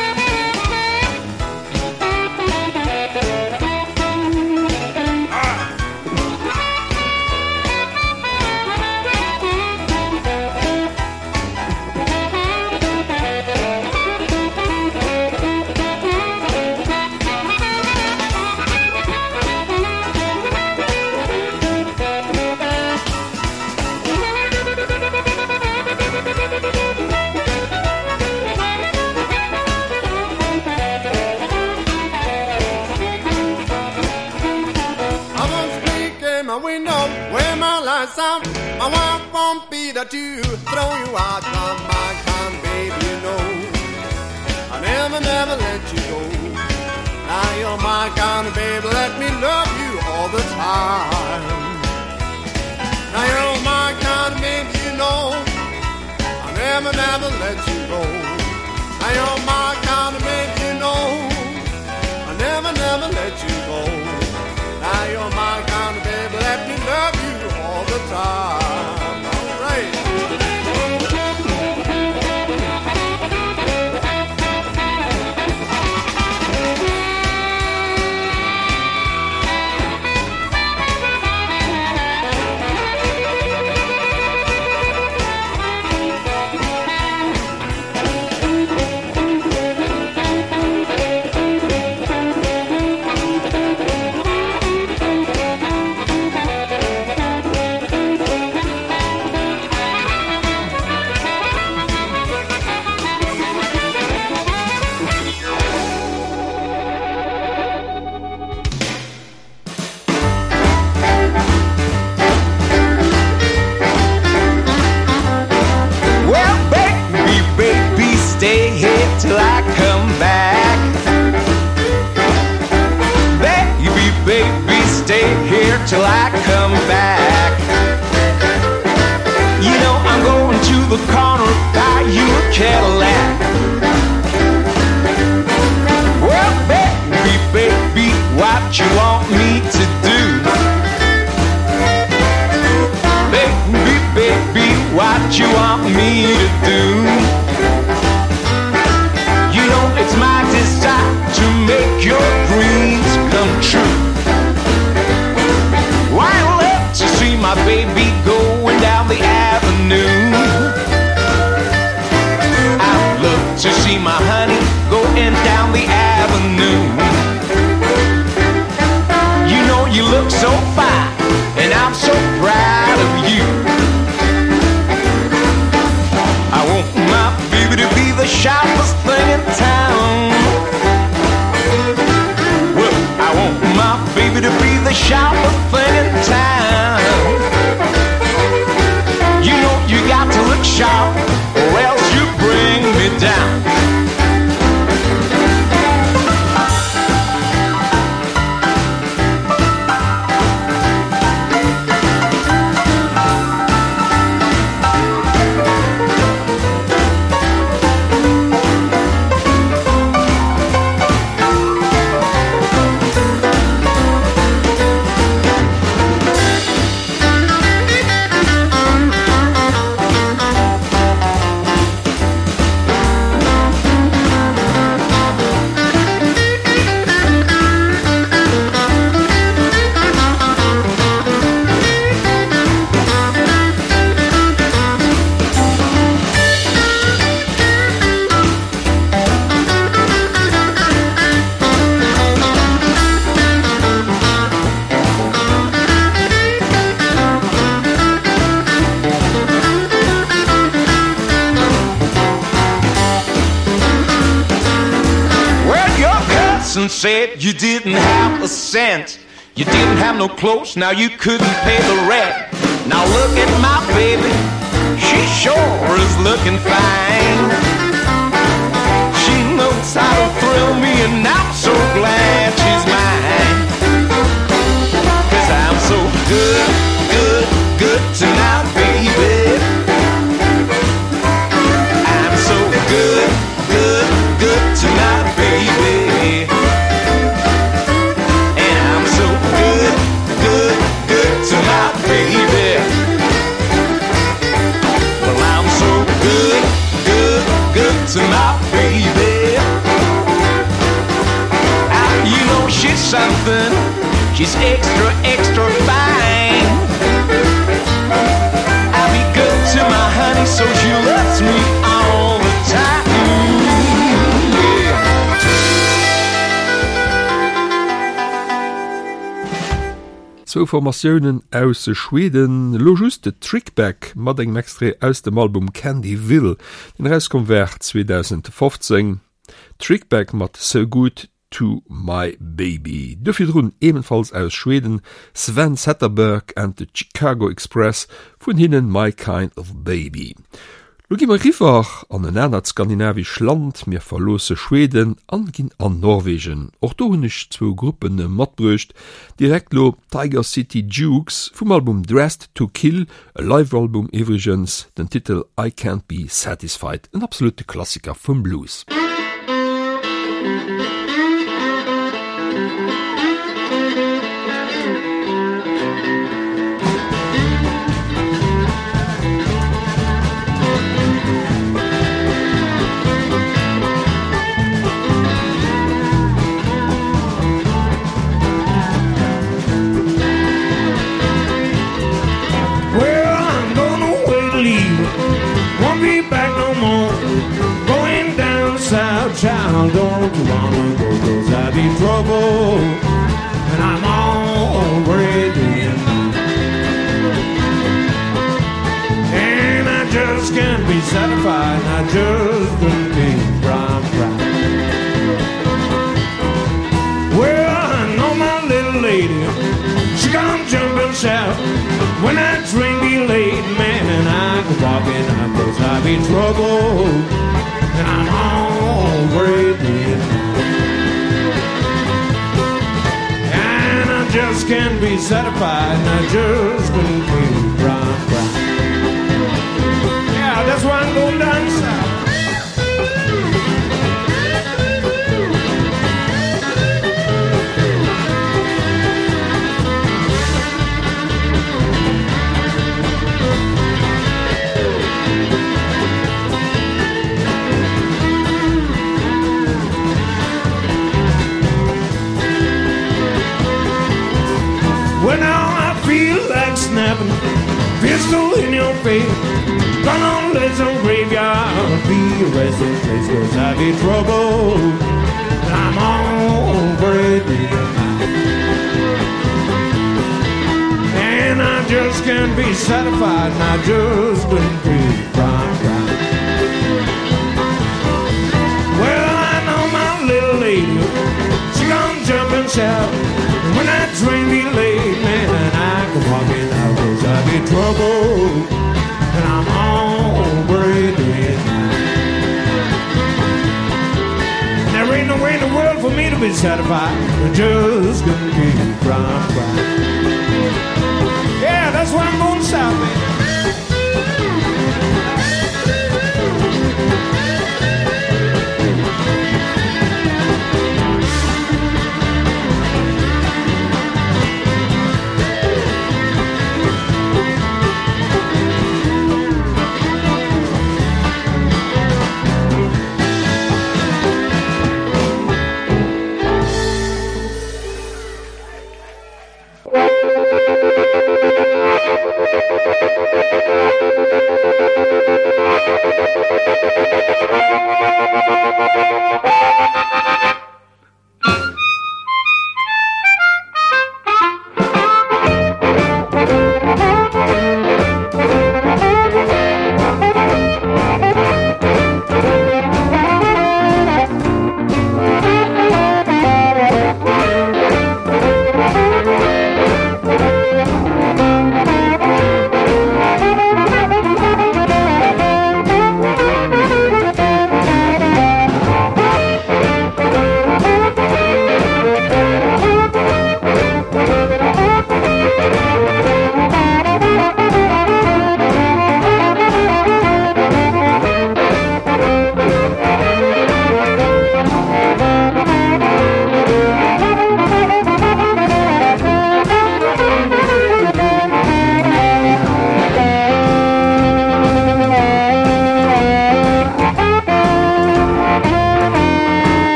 H: Out. My wife won't be there to throw you out. I'm my kind of baby, you know. I never let you go. Now you're my kind of baby, let me love you all the time. Now you're my kind of baby, you know. I never let you go. Now you're my kind of baby, you know. I never let you go. Now you're my kind of baby, let me love you all the time. All right.
J: Till I come back. Baby, stay here till I come back. You know I'm going to the corner, buy you a Cadillac. Well, baby, what you want me to do? Baby, what you want me to do? It's my desire to make your dreams come true. Why I love to see my baby going down the avenue. I love to see my honey going down the avenue. You know you look so fine, and I'm so proud of you. I want my baby to be the sharpest thing in town. Well, I want my baby to be the sharpest thing in town. You know you got to look sharp, or else you bring me down. and said you didn't have a cent. You didn't have no clothes, now you couldn't pay the rent. Now look at my baby, she sure is looking fine. She knows how to thrill me and I'm so glad she's mine. 'Cause I'm so good, good, good tonight, baby. I'm so good, good, good tonight, baby. And I'm so good, good, good tonight, baby. Well, I'm so good, good, good tonight, baby. You know she's something, she's extra, extra fine. I'll be good to my honey so she loves me all the time. Yeah.
A: So Formatiounen aus Schweden lo just de Trickback mat eng Extre aus dem Album Candy Will, den rauskom wär 2015. Trickback mat So Good to My Baby. Dufir runn ebenfalls aus Schweden Sven Zetterberg and the Chicago Express vun hinnen My Kind of Baby. Lo gimmer Rifach an en ennner skandinavisch Land mir verlose Schweden angin an Norwegen. Och do hunnech 2 Gruppen matbrucht, direkt lo Tiger City Jukes vum Album Dressed to Kill, a Live-Album Evergens, den Titel I Can't Be Satisfied, en absolute Klassiker vum Blues.
K: Child, don't you wanna go, 'cause I've been trouble and I'm already in. And I just can't be satisfied, I just couldn't be right. Well, I know my little lady, she come jump and shout when I drink be late, man, and I go walking out 'cause I've been trouble and I'm already in. And I just can't be satisfied, and I just couldn't keep right. Yeah, that's why I'm going down south. When now I feel like snapping, pistol in your face, gonna let some graveyard be a resting place, 'cause I be trouble, and I'm already in. And I just can't be satisfied, and I just couldn't be right. Well, I know my little lady, she gonna jump and shout when I drink me late, man, and I go walking out 'cause I be trouble, and I'm already in. There ain't no way in the world for me to be satisfied, I just couldn't keep right. Yeah, that's why I'm going south, man.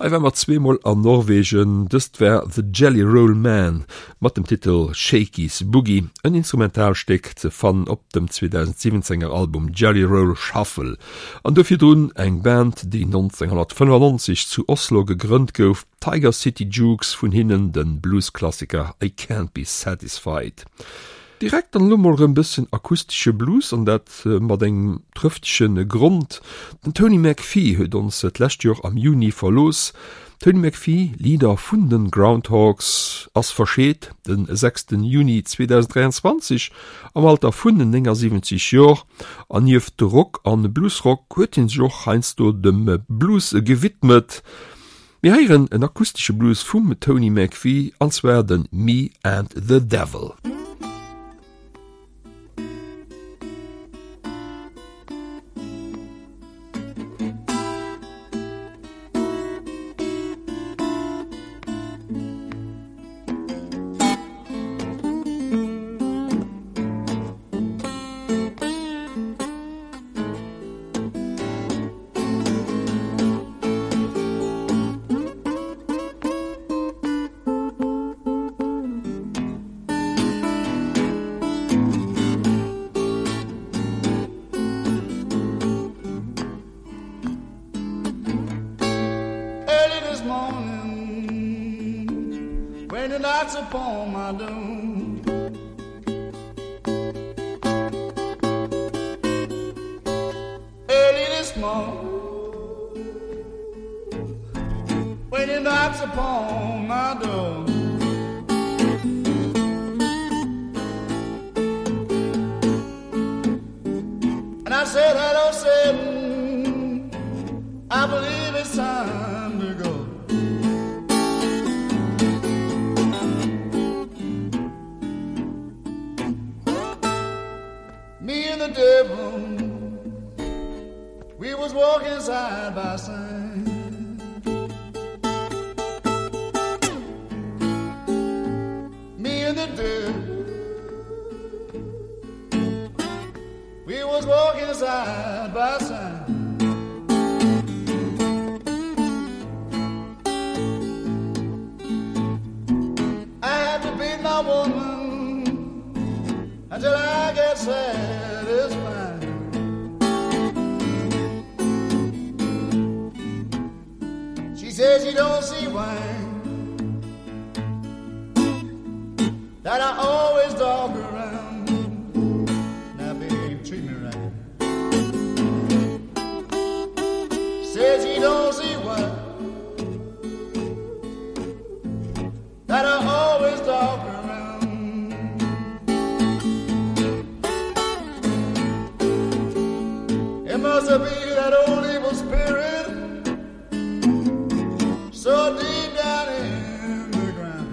A: Eiwer zweemal an Norwegen, dëst wär The Jelly Roll Man mat dem Titel Shakey's Boogie, en Instrumentalsteck ze fann op dem 2017er Album Jelly Roll Shuffle. An dofir dun eng Band, die 1995 zu Oslo gegrünnt gouf, Tiger City Jukes vun hinnen den Bluesklassiker I Can't Be Satisfied. Direkt an Lummer ein bisschen akustische Blues an dat mat eng trüftchen Grund. Den Tony McPhee huet uns et lächt Joch am Juni verlos. Tony McPhee, Lieder vun den Groundhogs, ass verscheet den 6. Juni 2023 am Alter vun den 70 Joch an jeef de Rock an Bluesrock huet hin Joch heinst du dem Blues gewidmet. Wir heieren en akustische Blues vum Tony McPhee answer den Me and the Devil.
C: Upon my doom, early this morning, when it knocks upon my door, and I said hello, Satan, I believe it's time to go. Devil, we was walking side by side. Me and the devil, we was walking side by side. I had to beat my woman until I get sad. She says you don't see why that I always dog around. Now babe, treat me right. Says you don't see why that I always dog around. Must be that old evil spirit so deep down in the ground.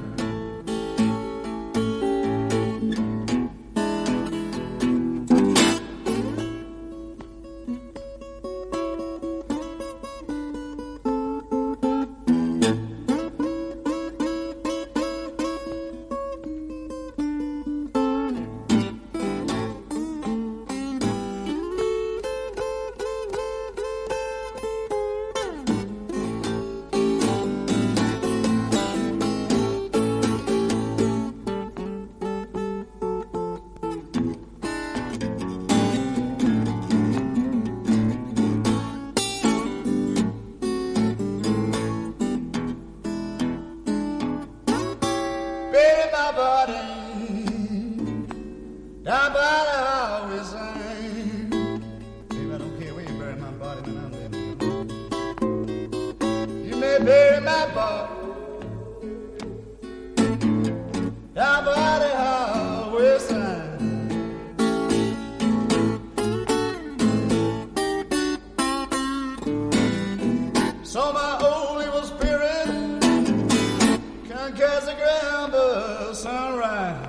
C: Bury my body down by the highway side. So my old evil spirit can catch the ground by sunrise.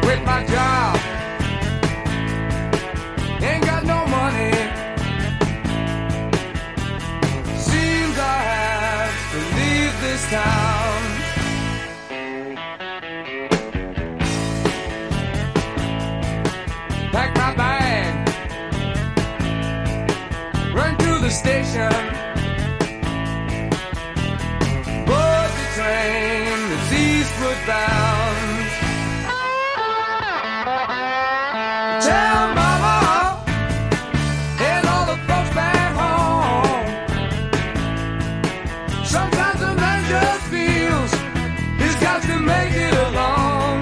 E: quit my job. Ain't got no money. Seems I have to leave this town. Pack my bag, run to the station, board the train that's eastward bound. Tell mama and all the folks back home, sometimes a man just feels he's got to make it alone.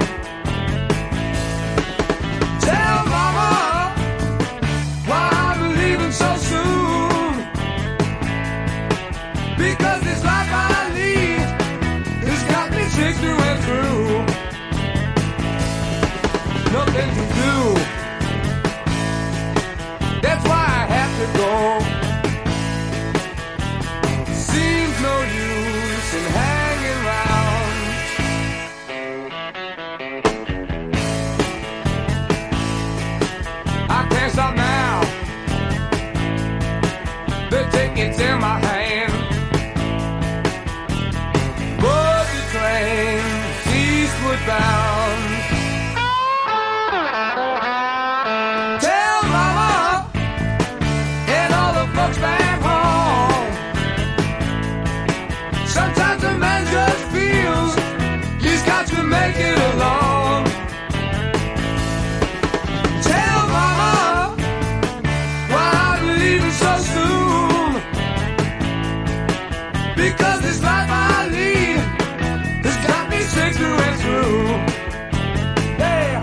E: Tell mama why I'm leaving so soon, because this life I lead has got me sick through and through. Nothing to do, that's why I have to go. Seems no use in hanging around. I can't stop now, the ticket's in my hand. Board the train, eastward bound. Tell mama and all the folks back home, sometimes a man just feels he's got to make it alone. Tell mama why I'm leaving so soon, because this life I lead has got me sick through and through. Yeah.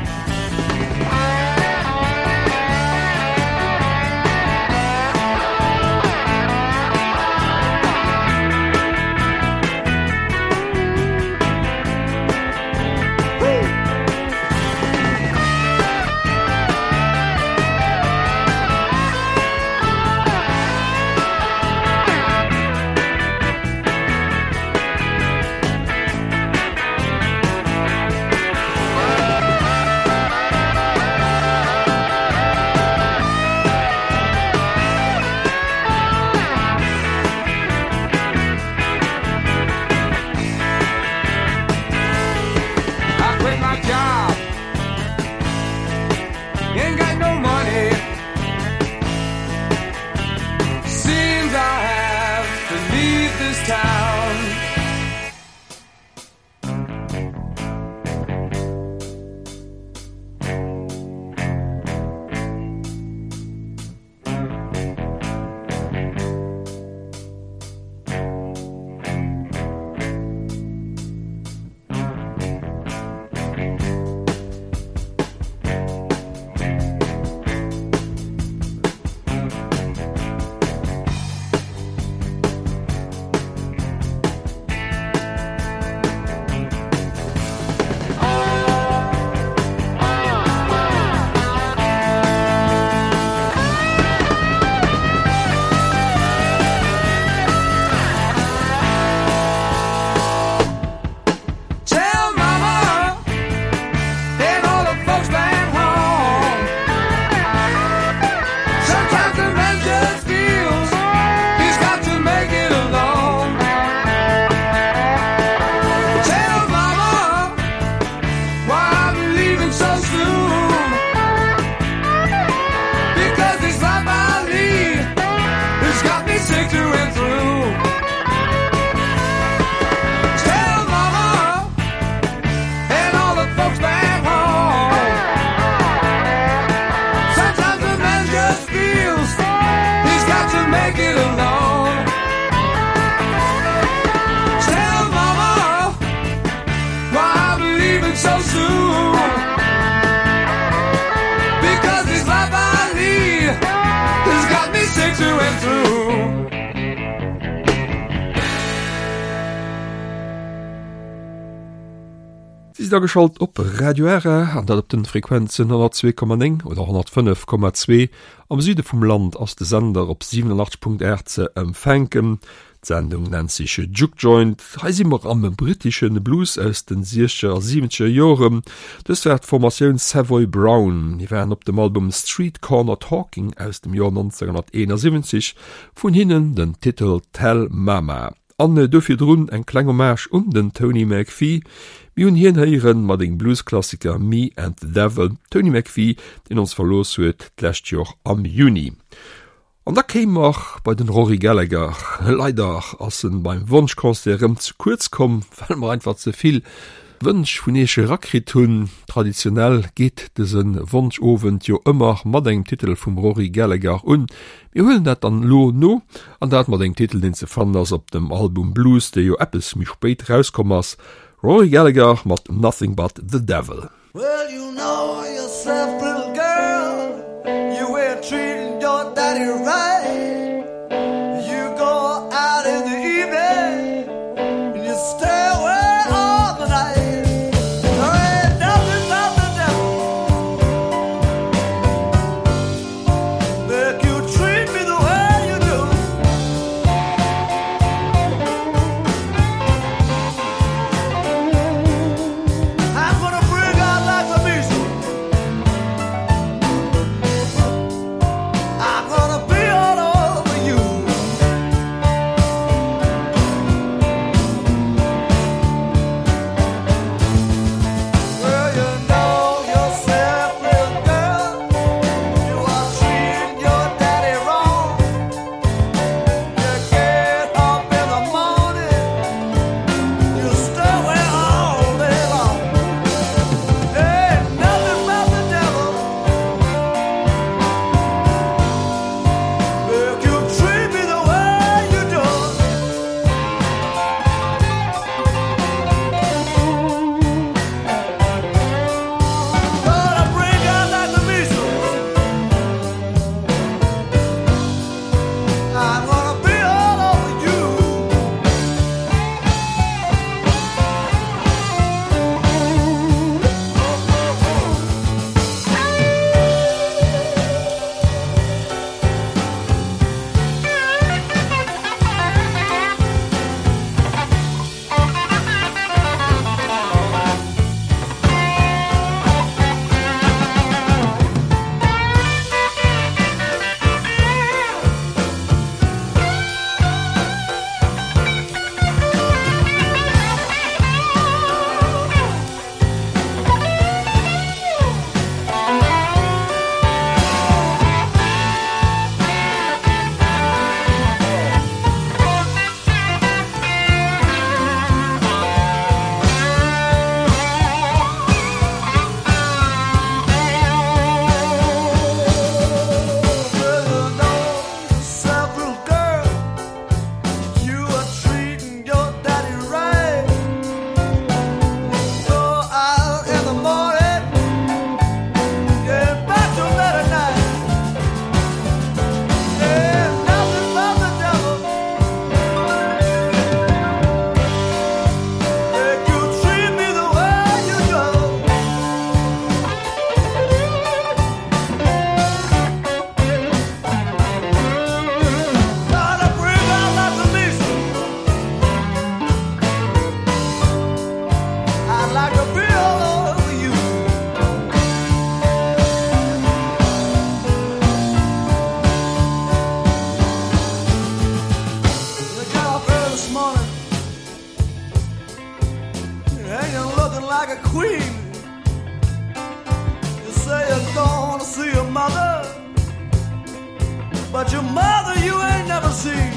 E: I quit my job, ain't got no money. Seems I have to leave this town. Tell mama and all the folks back home, sometimes a man just feels he's got to make it alone. Tell mama why I'm leaving so soon, because this life I lead has got me sick through and through. Tell mama and all the folks back home, sometimes a man just feels he's got to make it alone. Tell mama why I'm leaving so soon, because this life I lead has got me sick through and through.
A: Sie ist da geschalt op Radio R an dat op den Frequenzen 102,9 oder 105,2 am Süde vum Land ass de Sender op 87.1 empfänken. Sendung nennt sich Juke Joint, heißt immer am britischen Blues aus den 60er, 70er Jahren. Das wird Formation Savoy Brown. Die werden auf dem Album Street Corner Talking aus dem Jahr 1971 von hinnen den Titel Tell Mama. Anne dofir drun eng klenger Marsch den Tony McPhee, wie hun hien heieren mat eng Bluesklassiker Me and the Devil, Tony McPhee, den uns verlos huet d'lächt Joch am Juni. An da kéim auch bei den Rory Gallagher, leider assen beim Wunschkonzerem zu kurz kom, weil man einfach zuviel Wünsch vun esche Rakrit hunn. Traditionell geht desen Wunschowend jo immer mat eng Titel vum Rory Gallagher Wir hullen dat an lo no, an dat mat eng Titel den ze fannnen ass op dem Album Blues, de jo Appes mich spät rauskommers. Rory Gallagher mat Nothing But the Devil.
C: Well, you know yourself, little girl, you were treating your daddy right. You go out in the evening and you stay away all the night. But your mother you ain't never seen.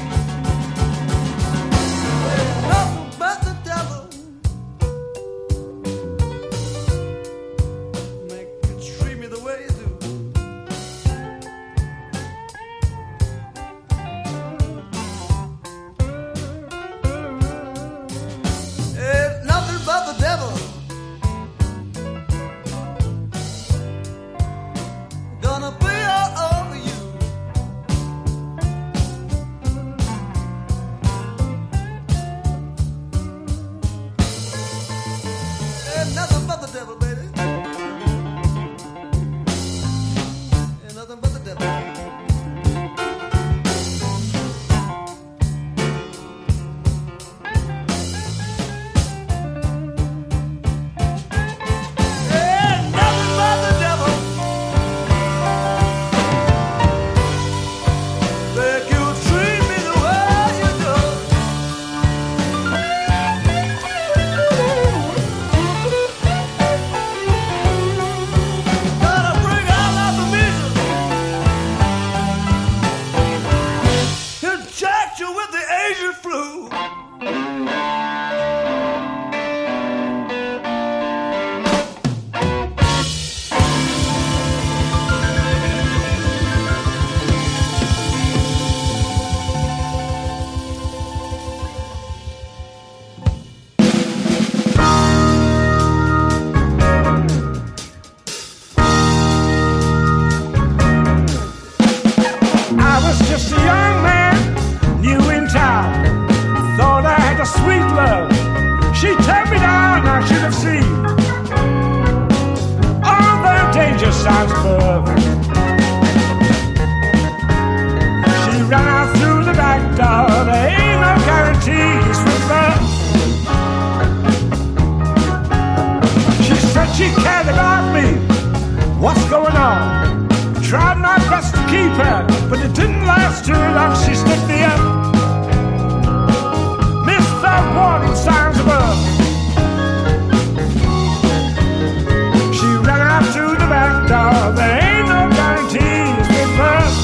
C: Nothing but the devil. Make you treat me the way you do. It's nothing but the devil. Gonna be all over you.
K: just a young man, new in town. Thought I had a sweet love. She turned me down, I should have seen. All the danger signs above. She ran out through the back door. There ain't no guarantees with love. She said she cared about me. What's going on? Tried my best to keep her, but it didn't last too long. She stood me up. Missed the warning signs above. She ran out through the back door. There ain't no guarantees with love.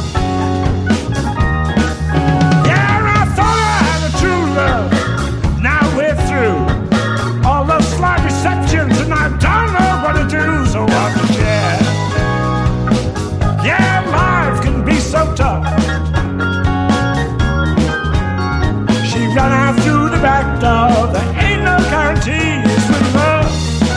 K: Yeah, I thought I had a true love. Now we're through all those slight receptions, and I don't know what to do, so what to share. Yeah, life can be so tough. She ran out through the back door. There ain't no guarantees with love.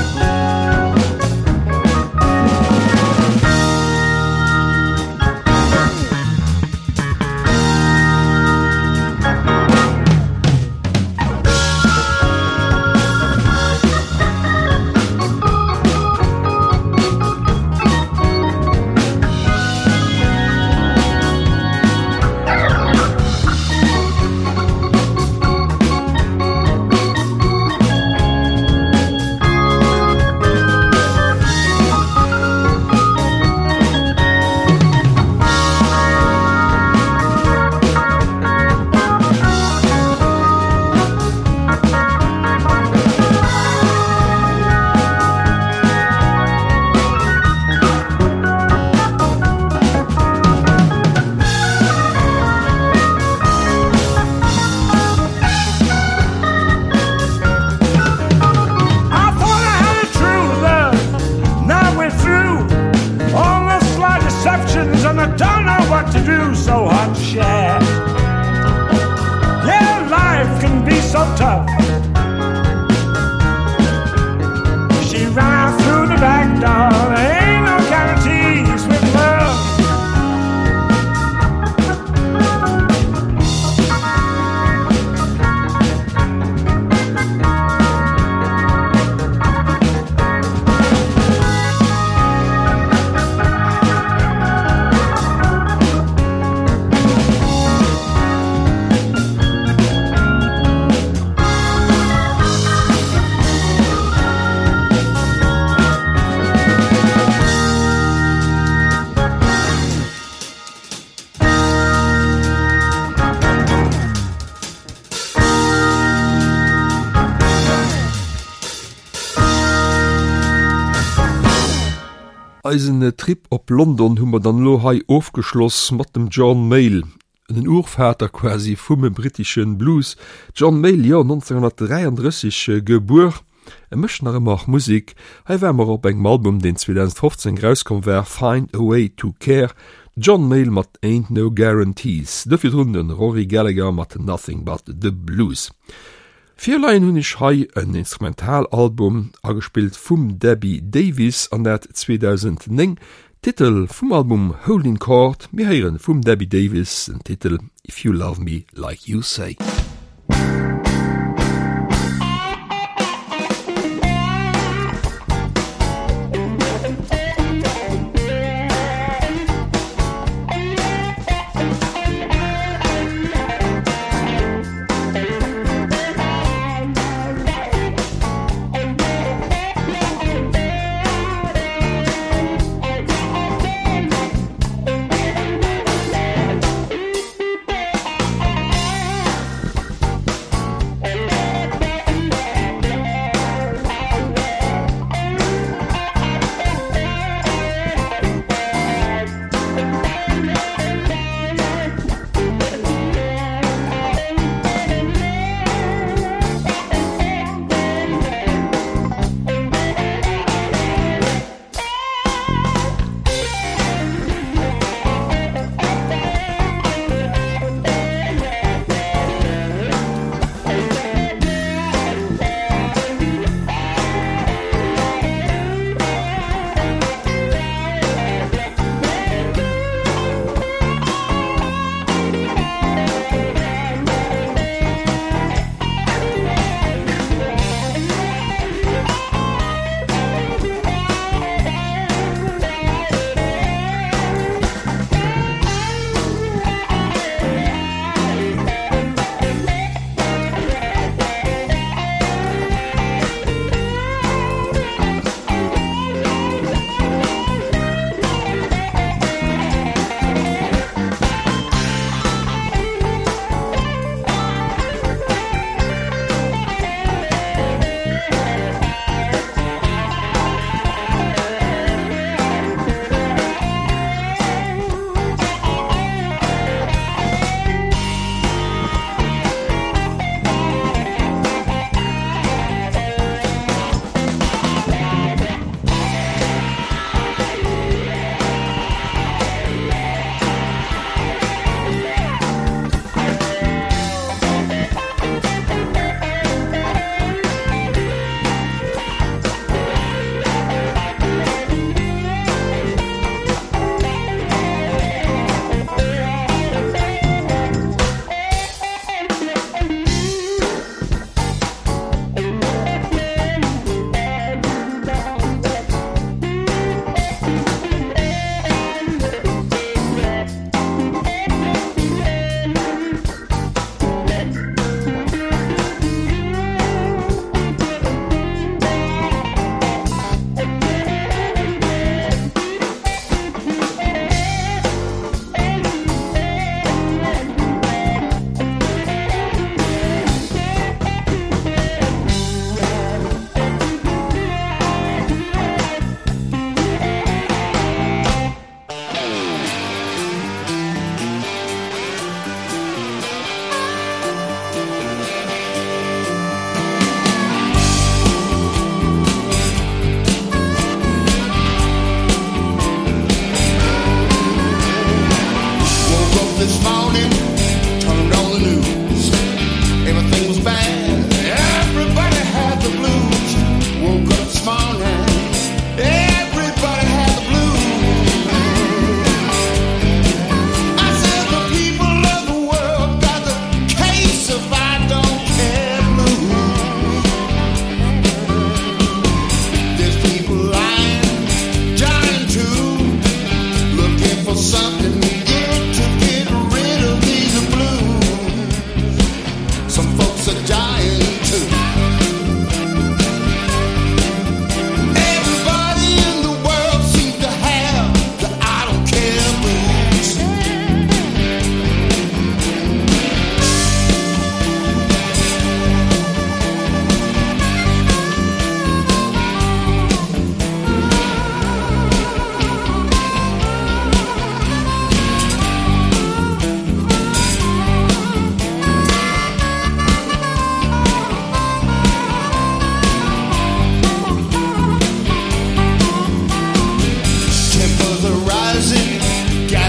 K: And I don't know what to do, so hard to share. Yeah, life can be so tough. She ran out through the back door. There ain't no guarantees with love.
A: Eisene Trip op London hummer dann Lohai aufgeschloss mat dem John Mayall, den Urvater quasi vumme britischen Blues. John Mayall ja 1933 geboren. Mëcht nach immer Musik. Wärmer op eng Album den 2015 rauskom wär Find a Way to Care. John Mayall mat Ain't No Guarantees. Dafür runden Rory Gallagher mat Nothing But the Blues. Vierlein hunn ich hai ein Instrumentalalbum agespielt vum Debbie Davis an der 2009. Titel vum Album Holding Court, mir heieren vum Debbie Davis den Titel If You Love Me Like You Say.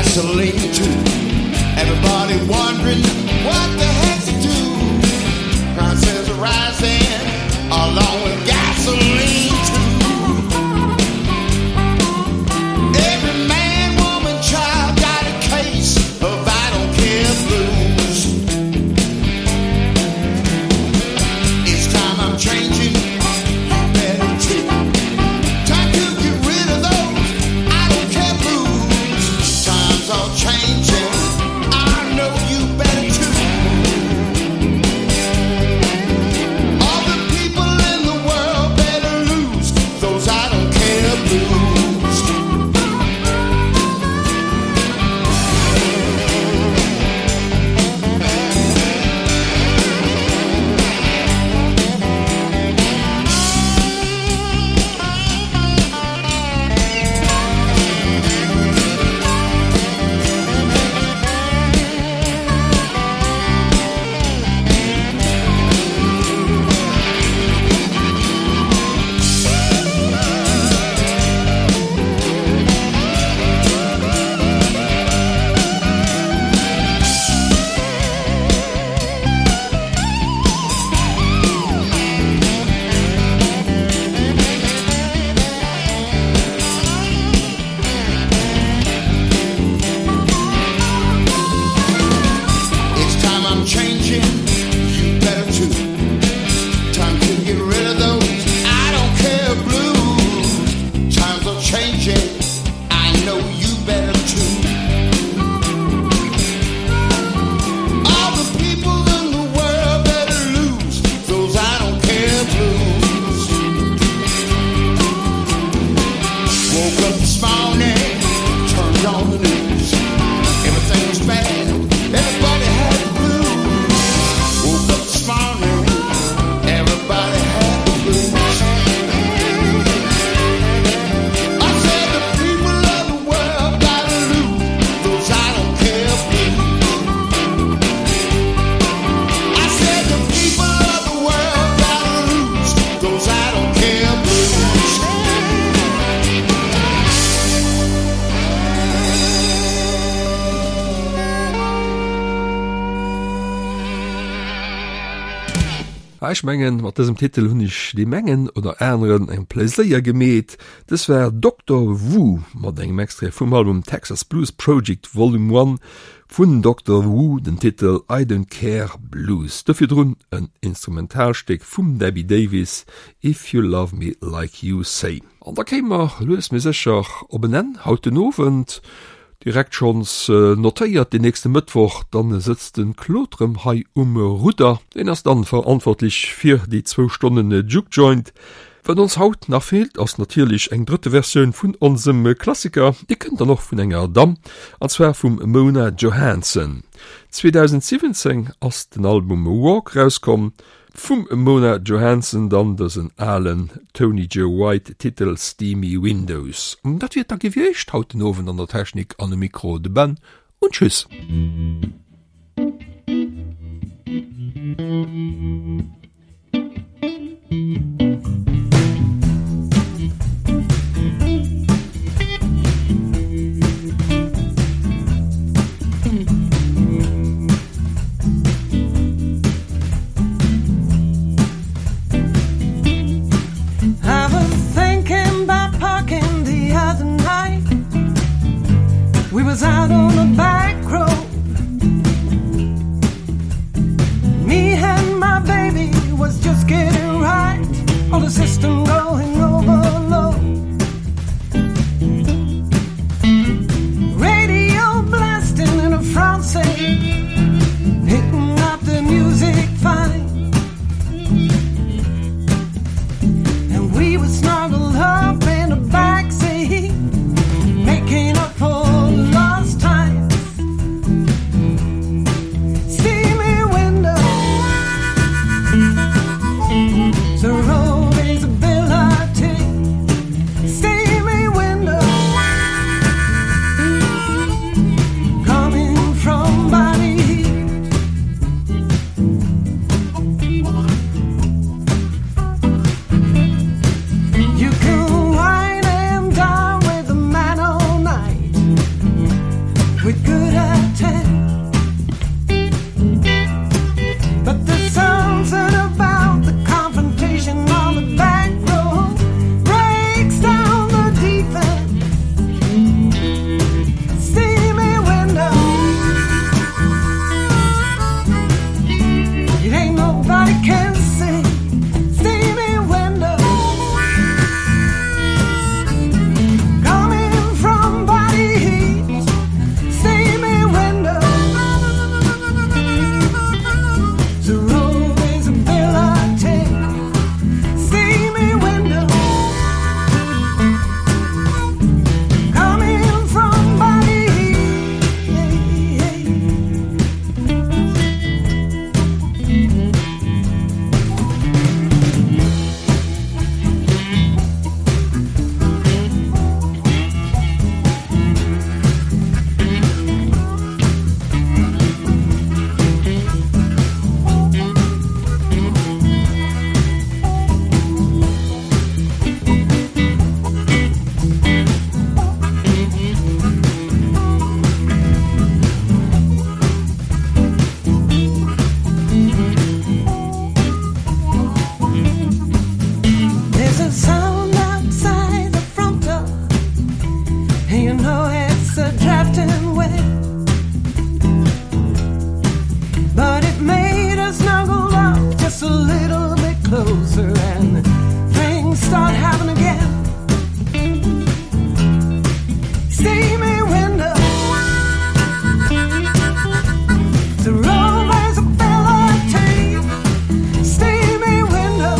H: gasoline too. Everybody wondering what the heck to do. Prices are rising along with gasoline too. Every man, woman, child got a case of I don't care blues. It's time I'm changing. Better too. Time to get rid of those I don't care blues. Times are changing. I know you better too. All the people in the world better lose those I don't care blues. It's time I'm changing. You better too. Time to get rid of those I don't care blues. Times are changing. I know you better too. All the people in the world better lose those I don't care blues. Woke up this morning, turned on the news. Everything was bad. Everybody had the blues. Woke up this morning, everybody had the blues. I said the people of the world gotta lose those I don't care blues. I said the people of the world gotta lose those I don't care blues.
A: Eichmengen mat diesem Titel hunn ich die Mengen oder Äneren eng Pläier gemet. Das wär Dr. Wu mat engem Extre vum Album Texas Blues Project Volume 1 vun Dr. Wu den Titel I Don't Care Blues. Dafür drun ein Instrumentalstück vum Debbie Davis If You Love Me Like You Say. An da kämer Louis mir secher op benennen hauten Ofent. Direkt schons notiert den nächste Mittwoch, dann sitzt den Klotrem Hai Ruder, den erst dann verantwortlich für die 2 Stunden Jukejoint. Wenn uns haut nach fehlt, als natürlich eng dritte Version von unserem Klassiker, die könnt ihr noch von enger Dam, und zwar vom Mona Johansson. 2017 als den Album Walk rauskommt, vom Mona Johansson dann das ein allen Tony Joe White Titel Steamy Windows. Und das wird da gewircht, haut den Ofen an der Technik an dem Mikro de Ben und tschüss.
B: We was out on the back road. Me and my baby was just getting right. All the system going overload. Radio blasting in a front seat, hitting up the music fine. And we were snuggled up in the backseat, making up for lost time. start happening again. Steamy window, the romance of ability. Steamy window,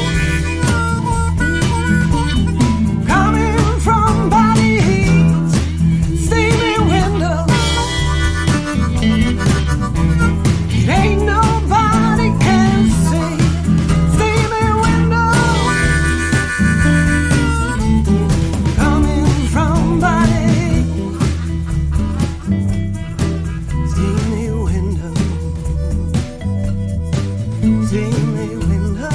B: coming from body heat. Steamy window, it ain't nobody can see. Steamy window, coming from body. Steamy window, steamy window.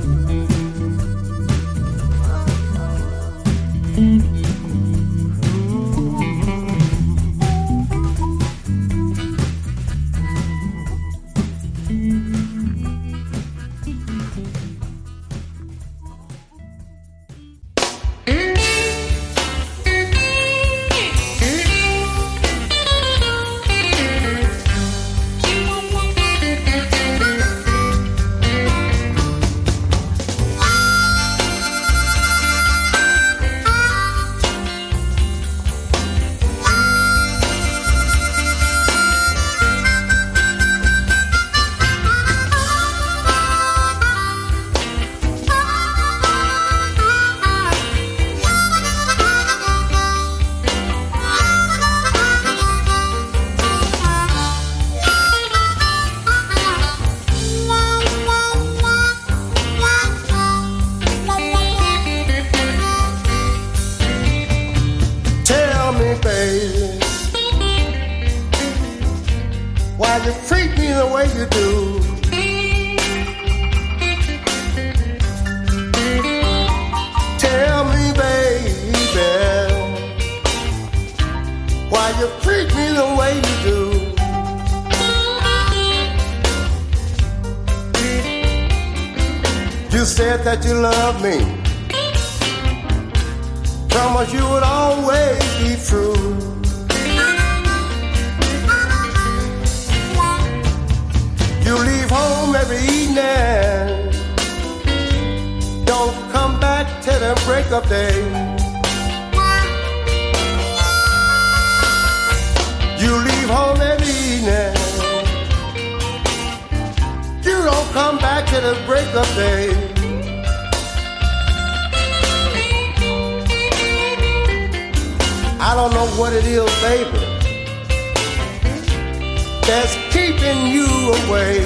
L: Tell me, baby, why you treat me the way you do. Tell me, baby, why you treat me the way you do. You said that you love me, promise you would always be true. You leave home every evening, don't come back till the break of day. You leave home every evening, you don't come back till the break of day. I don't know what it is, baby, that's keeping you away.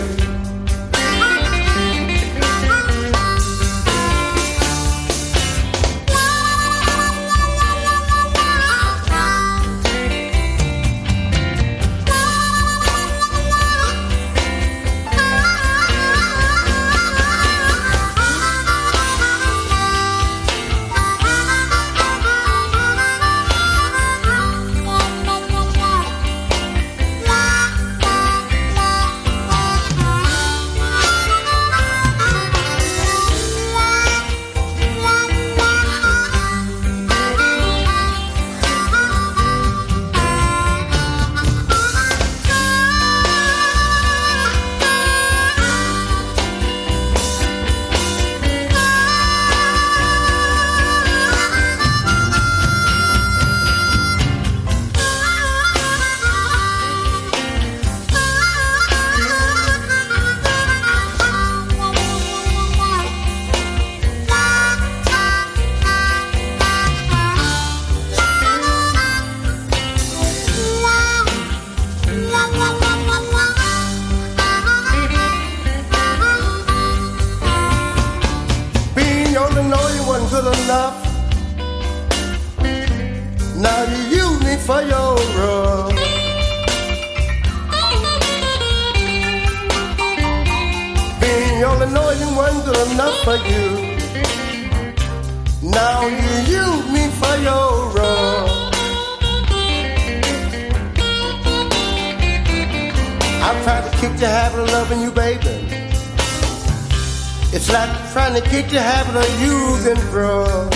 L: Enough. Now you use me for your rub. Being the only knowing one good enough for you. Now you use me for your rub. I'm trying to kick the habit of loving you, baby. It's like trying to kick the habit of using drugs.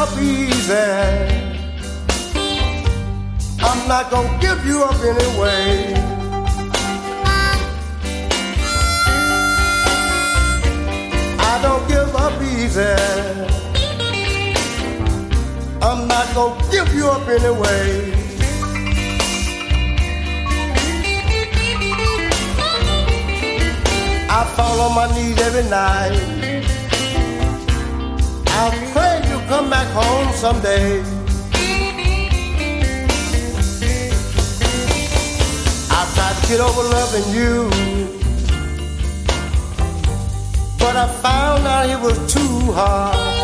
L: up easy. I'm not gonna give you up anyway. I don't give up easy. I'm not gonna give you up anyway. I fall on my knees every night. I pray you come back home someday. I tried to get over loving you, but I found out it was too hard.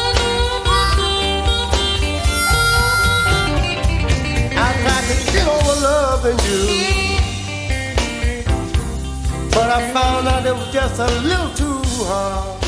L: I tried to get over loving you, but I found out it was just a little too hard.